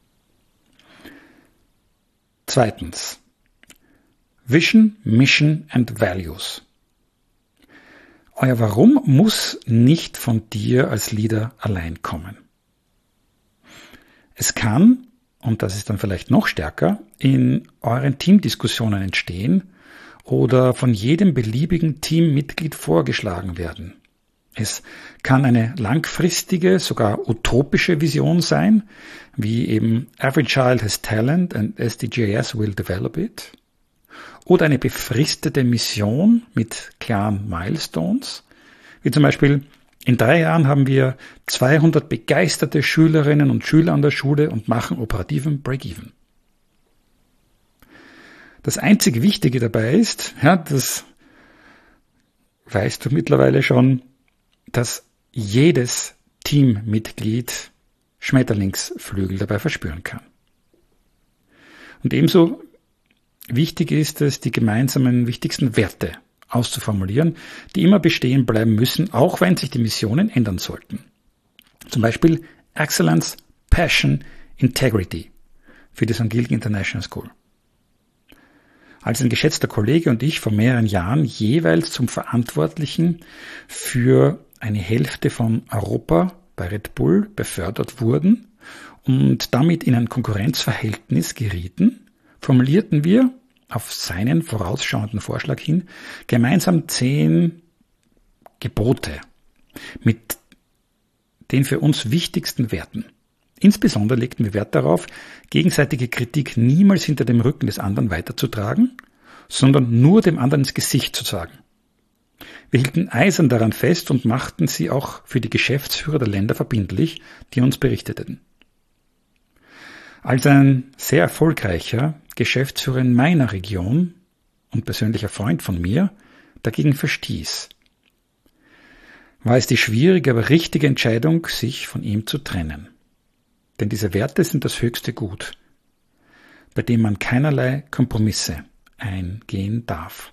Zweitens. Vision, Mission and Values. Euer Warum muss nicht von dir als Leader allein kommen. Es kann, und das ist dann vielleicht noch stärker, in euren Teamdiskussionen entstehen oder von jedem beliebigen Teammitglied vorgeschlagen werden. Es kann eine langfristige, sogar utopische Vision sein, wie eben Every Child has Talent and S D G S will develop it. Oder eine befristete Mission mit klaren Milestones, wie zum Beispiel: In drei Jahren haben wir zweihundert begeisterte Schülerinnen und Schüler an der Schule und machen operativen Break-Even. Das einzig Wichtige dabei ist, ja, das weißt du mittlerweile schon, dass jedes Teammitglied Schmetterlingsflügel dabei verspüren kann. Und ebenso wichtig ist es, die gemeinsamen wichtigsten Werte auszuformulieren, die immer bestehen bleiben müssen, auch wenn sich die Missionen ändern sollten. Zum Beispiel Excellence, Passion, Integrity für die Sankt Gilgen International School. Als ein geschätzter Kollege und ich vor mehreren Jahren jeweils zum Verantwortlichen für eine Hälfte von Europa bei Red Bull befördert wurden und damit in ein Konkurrenzverhältnis gerieten, formulierten wir auf seinen vorausschauenden Vorschlag hin gemeinsam zehn Gebote mit den für uns wichtigsten Werten. Insbesondere legten wir Wert darauf, gegenseitige Kritik niemals hinter dem Rücken des anderen weiterzutragen, sondern nur dem anderen ins Gesicht zu sagen. Wir hielten eisern daran fest und machten sie auch für die Geschäftsführer der Länder verbindlich, die uns berichteten. Als ein sehr erfolgreicher Geschäftsführer in meiner Region und persönlicher Freund von mir dagegen verstieß, war es die schwierige, aber richtige Entscheidung, sich von ihm zu trennen. Denn diese Werte sind das höchste Gut, bei dem man keinerlei Kompromisse eingehen darf.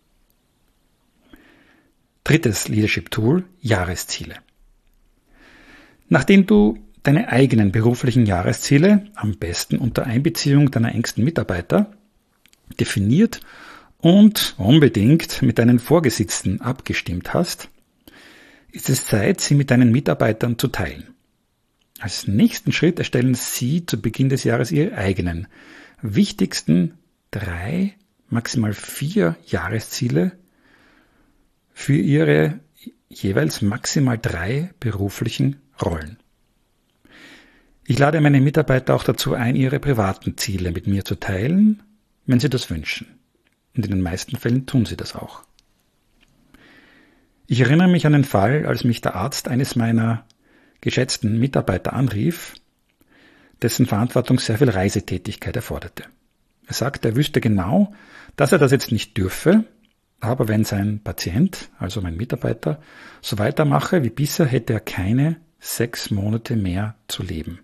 Drittes Leadership Tool: Jahresziele. Nachdem du deine eigenen beruflichen Jahresziele, am besten unter Einbeziehung deiner engsten Mitarbeiter, definiert und unbedingt mit deinen Vorgesetzten abgestimmt hast, ist es Zeit, sie mit deinen Mitarbeitern zu teilen. Als nächsten Schritt erstellen sie zu Beginn des Jahres ihre eigenen, wichtigsten drei, maximal vier Jahresziele für ihre jeweils maximal drei beruflichen Rollen. Ich lade meine Mitarbeiter auch dazu ein, ihre privaten Ziele mit mir zu teilen, wenn sie das wünschen. Und in den meisten Fällen tun sie das auch. Ich erinnere mich an den Fall, als mich der Arzt eines meiner geschätzten Mitarbeiter anrief, dessen Verantwortung sehr viel Reisetätigkeit erforderte. Er sagte, er wüsste genau, dass er das jetzt nicht dürfe, aber wenn sein Patient, also mein Mitarbeiter, so weitermache wie bisher, hätte er keine sechs Monate mehr zu leben.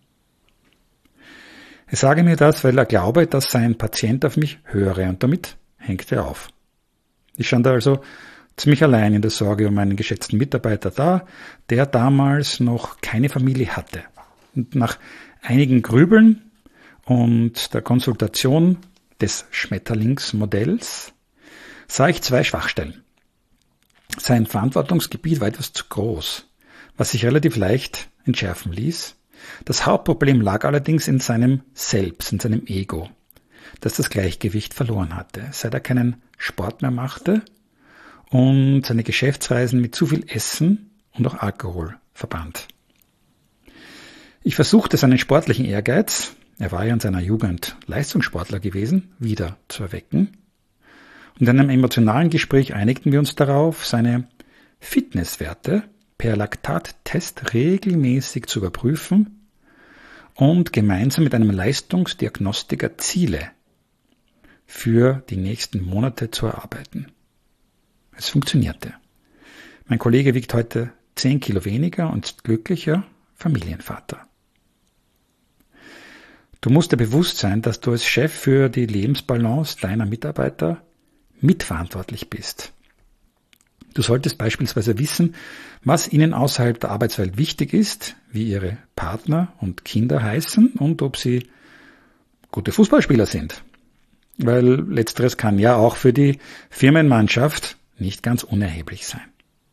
Er sage mir das, weil er glaube, dass sein Patient auf mich höre, und damit hängt er auf. Ich stand also ziemlich allein in der Sorge um meinen geschätzten Mitarbeiter da, der damals noch keine Familie hatte. Und nach einigen Grübeln und der Konsultation des Schmetterlingsmodells sah ich zwei Schwachstellen. Sein Verantwortungsgebiet war etwas zu groß, was sich relativ leicht entschärfen ließ. Das Hauptproblem lag allerdings in seinem Selbst, in seinem Ego. dass das Gleichgewicht verloren hatte, seit er keinen Sport mehr machte und seine Geschäftsreisen mit zu viel Essen und auch Alkohol verband. Ich versuchte seinen sportlichen Ehrgeiz, er war ja in seiner Jugend Leistungssportler gewesen, wieder zu erwecken. Und in einem emotionalen Gespräch einigten wir uns darauf, seine Fitnesswerte per Laktattest regelmäßig zu überprüfen und gemeinsam mit einem Leistungsdiagnostiker Ziele für die nächsten Monate zu erarbeiten. Es funktionierte. Mein Kollege wiegt heute zehn Kilo weniger und ist glücklicher Familienvater. Du musst dir bewusst sein, dass du als Chef für die Lebensbalance deiner Mitarbeiter mitverantwortlich bist. Du solltest beispielsweise wissen, was ihnen außerhalb der Arbeitswelt wichtig ist, wie ihre Partner und Kinder heißen und ob sie gute Fußballspieler sind. Weil letzteres kann ja auch für die Firmenmannschaft nicht ganz unerheblich sein.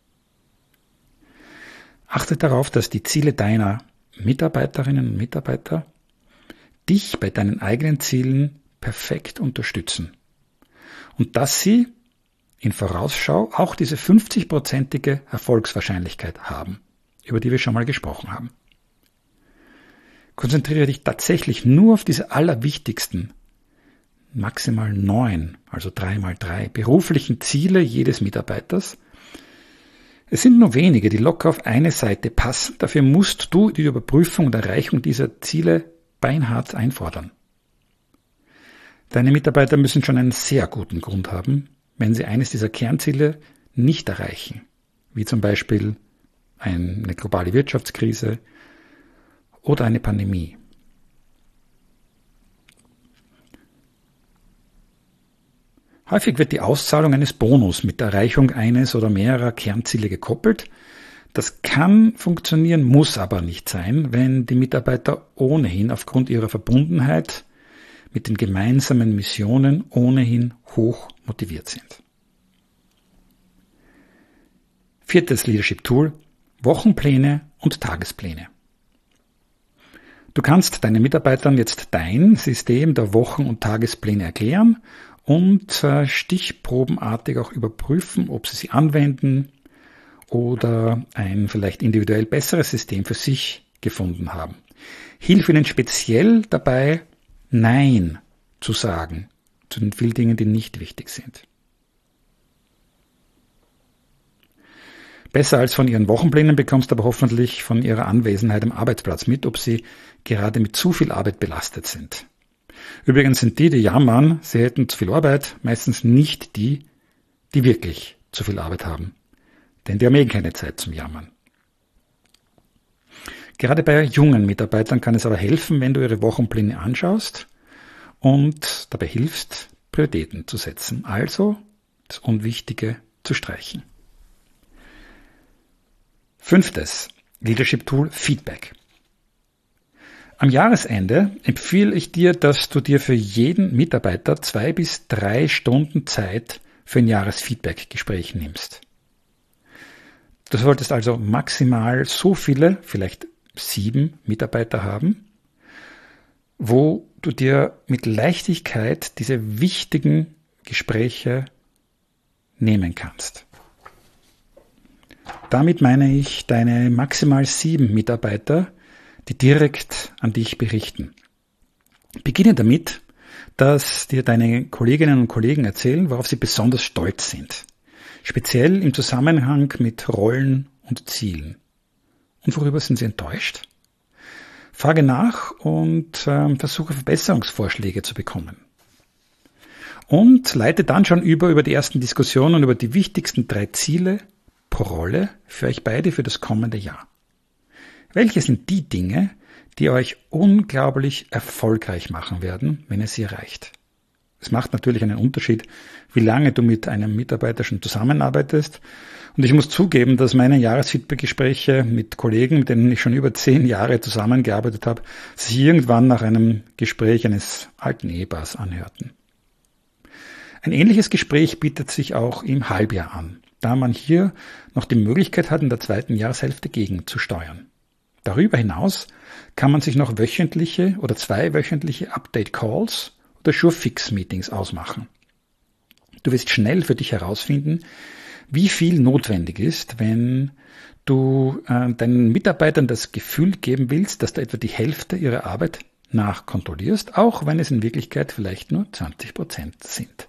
Achte darauf, dass die Ziele deiner Mitarbeiterinnen und Mitarbeiter dich bei deinen eigenen Zielen perfekt unterstützen und dass sie in Vorausschau auch diese fünfzig-prozentige Erfolgswahrscheinlichkeit haben, über die wir schon mal gesprochen haben. Konzentriere dich tatsächlich nur auf diese allerwichtigsten, maximal neun, also drei mal drei beruflichen Ziele jedes Mitarbeiters. Es sind nur wenige, die locker auf eine Seite passen. Dafür musst du die Überprüfung und Erreichung dieser Ziele beinhart einfordern. Deine Mitarbeiter müssen schon einen sehr guten Grund haben, wenn sie eines dieser Kernziele nicht erreichen, wie zum Beispiel eine globale Wirtschaftskrise oder eine Pandemie. Häufig wird die Auszahlung eines Bonus mit der Erreichung eines oder mehrerer Kernziele gekoppelt. Das kann funktionieren, muss aber nicht sein, wenn die Mitarbeiter ohnehin aufgrund ihrer Verbundenheit mit den gemeinsamen Missionen ohnehin hoch motiviert sind. Viertes Leadership Tool: Wochenpläne und Tagespläne. Du kannst deinen Mitarbeitern jetzt dein System der Wochen- und Tagespläne erklären und äh, stichprobenartig auch überprüfen, ob sie sie anwenden oder ein vielleicht individuell besseres System für sich gefunden haben. Hilf ihnen speziell dabei, Nein zu sagen zu den vielen Dingen, die nicht wichtig sind. Besser als von ihren Wochenplänen bekommst du aber hoffentlich von ihrer Anwesenheit am Arbeitsplatz mit, ob sie gerade mit zu viel Arbeit belastet sind. Übrigens sind die, die jammern, sie hätten zu viel Arbeit, meistens nicht die, die wirklich zu viel Arbeit haben. Denn die haben eh keine Zeit zum Jammern. Gerade bei jungen Mitarbeitern kann es aber helfen, wenn du ihre Wochenpläne anschaust und dabei hilfst, Prioritäten zu setzen. Also das Unwichtige zu streichen. Fünftes Leadership Tool: Feedback. Am Jahresende empfehle ich dir, dass du dir für jeden Mitarbeiter zwei bis drei Stunden Zeit für ein Jahresfeedback-Gespräch nimmst. Du solltest also maximal so viele, vielleicht sieben Mitarbeiter haben, wo du dir mit Leichtigkeit diese wichtigen Gespräche nehmen kannst. Damit meine ich deine maximal sieben Mitarbeiter, die direkt an dich berichten. Beginne damit, dass dir deine Kolleginnen und Kollegen erzählen, worauf sie besonders stolz sind. Speziell im Zusammenhang mit Rollen und Zielen. Und worüber sind sie enttäuscht? Frage nach und äh, versuche Verbesserungsvorschläge zu bekommen. Und leite dann schon über, über die ersten Diskussionen über die wichtigsten drei Ziele pro Rolle für euch beide für das kommende Jahr. Welche sind die Dinge, die euch unglaublich erfolgreich machen werden, wenn ihr sie erreicht? Es macht natürlich einen Unterschied, wie lange du mit einem Mitarbeiter schon zusammenarbeitest. Und ich muss zugeben, dass meine Jahresfeedback-Gespräche mit Kollegen, mit denen ich schon über zehn Jahre zusammengearbeitet habe, sich irgendwann nach einem Gespräch eines alten Ehepaars anhörten. Ein ähnliches Gespräch bietet sich auch im Halbjahr an, da man hier noch die Möglichkeit hat, in der zweiten Jahreshälfte gegenzusteuern. Darüber hinaus kann man sich noch wöchentliche oder zwei wöchentliche Update-Calls oder Sure-Fix-Meetings ausmachen. Du wirst schnell für dich herausfinden, wie viel notwendig ist, wenn du äh, deinen Mitarbeitern das Gefühl geben willst, dass du etwa die Hälfte ihrer Arbeit nachkontrollierst, auch wenn es in Wirklichkeit vielleicht nur zwanzig Prozent sind.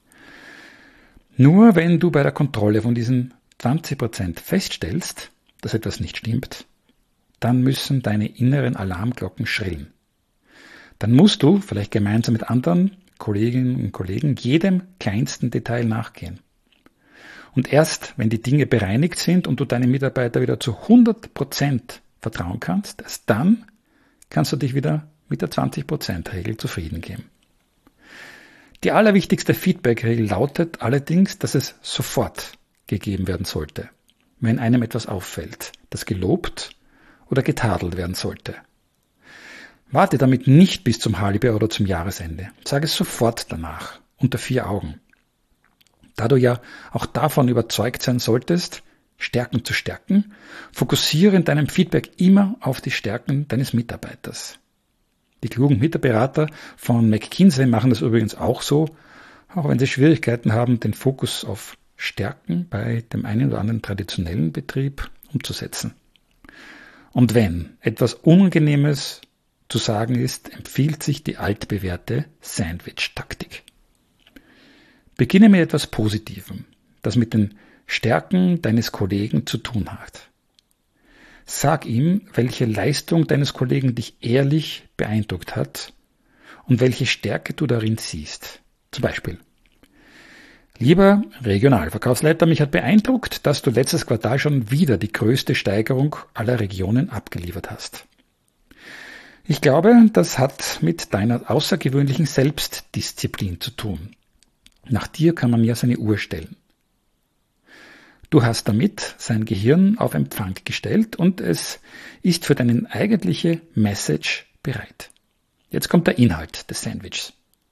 Nur wenn du bei der Kontrolle von diesen zwanzig Prozent feststellst, dass etwas nicht stimmt, dann müssen deine inneren Alarmglocken schrillen. Dann musst du, vielleicht gemeinsam mit anderen Kolleginnen und Kollegen, jedem kleinsten Detail nachgehen. Und erst, wenn die Dinge bereinigt sind und du deinen Mitarbeiter wieder zu hundert Prozent vertrauen kannst, erst dann kannst du dich wieder mit der zwanzig Prozent Regel zufrieden geben. Die allerwichtigste Feedback-Regel lautet allerdings, dass es sofort gegeben werden sollte, wenn einem etwas auffällt, das gelobt oder getadelt werden sollte. Warte damit nicht bis zum Halbjahr oder zum Jahresende. Sag es sofort danach, unter vier Augen. Da du ja auch davon überzeugt sein solltest, Stärken zu stärken, fokussiere in deinem Feedback immer auf die Stärken deines Mitarbeiters. Die klugen Mitarbeiter von McKinsey machen das übrigens auch so, auch wenn sie Schwierigkeiten haben, den Fokus auf Stärken bei dem einen oder anderen traditionellen Betrieb umzusetzen. Und wenn etwas Unangenehmes zu sagen ist, empfiehlt sich die altbewährte Sandwich-Taktik. Beginne mit etwas Positivem, das mit den Stärken deines Kollegen zu tun hat. Sag ihm, welche Leistung deines Kollegen dich ehrlich beeindruckt hat und welche Stärke du darin siehst. Zum Beispiel: Lieber Regionalverkaufsleiter, mich hat beeindruckt, dass du letztes Quartal schon wieder die größte Steigerung aller Regionen abgeliefert hast. Ich glaube, das hat mit deiner außergewöhnlichen Selbstdisziplin zu tun. Nach dir kann man ja seine Uhr stellen. Du hast damit sein Gehirn auf Empfang gestellt und es ist für deine eigentliche Message bereit. Jetzt kommt der Inhalt des Sandwichs.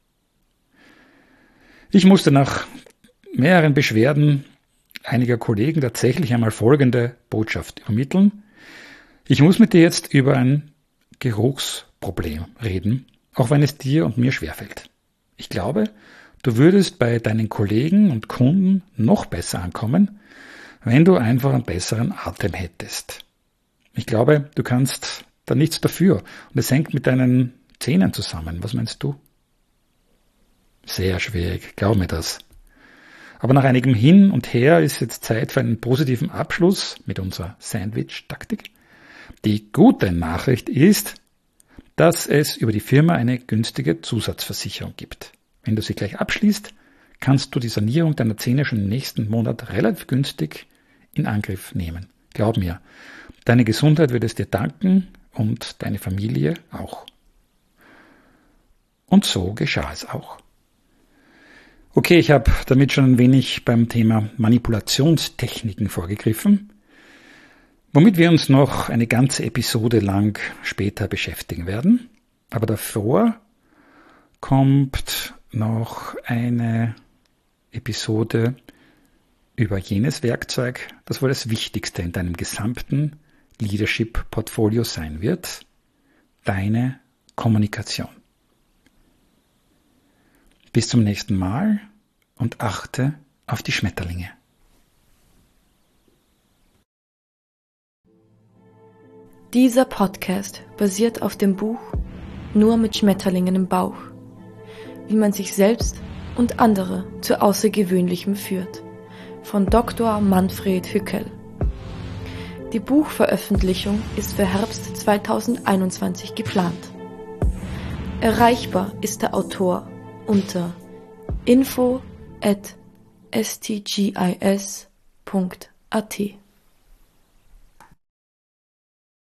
Ich musste nach mehreren Beschwerden einiger Kollegen tatsächlich einmal folgende Botschaft übermitteln. Ich muss mit dir jetzt über ein Geruchsproblem reden, auch wenn es dir und mir schwerfällt. Ich glaube, du würdest bei deinen Kollegen und Kunden noch besser ankommen, wenn du einfach einen besseren Atem hättest. Ich glaube, du kannst da nichts dafür und es hängt mit deinen Zähnen zusammen. Was meinst du? Sehr schwierig, glaub mir das. Aber nach einigem Hin und Her ist jetzt Zeit für einen positiven Abschluss mit unserer Sandwich-Taktik. Die gute Nachricht ist, dass es über die Firma eine günstige Zusatzversicherung gibt. Wenn du sie gleich abschließt, kannst du die Sanierung deiner Zähne schon im nächsten Monat relativ günstig in Angriff nehmen. Glaub mir, deine Gesundheit wird es dir danken und deine Familie auch. Und so geschah es auch. Okay, ich habe damit schon ein wenig beim Thema Manipulationstechniken vorgegriffen, womit wir uns noch eine ganze Episode lang später beschäftigen werden. Aber davor kommt noch eine Episode über jenes Werkzeug, das wohl das Wichtigste in deinem gesamten Leadership-Portfolio sein wird, deine Kommunikation. Bis zum nächsten Mal und achte auf die Schmetterlinge. Dieser Podcast basiert auf dem Buch Nur mit Schmetterlingen im Bauch, wie man sich selbst und andere zu Außergewöhnlichem führt, von Doktor Manfred Hückel. Die Buchveröffentlichung ist für Herbst zweitausendeinundzwanzig geplant. Erreichbar ist der Autor unter info at s t g i s punkt a t.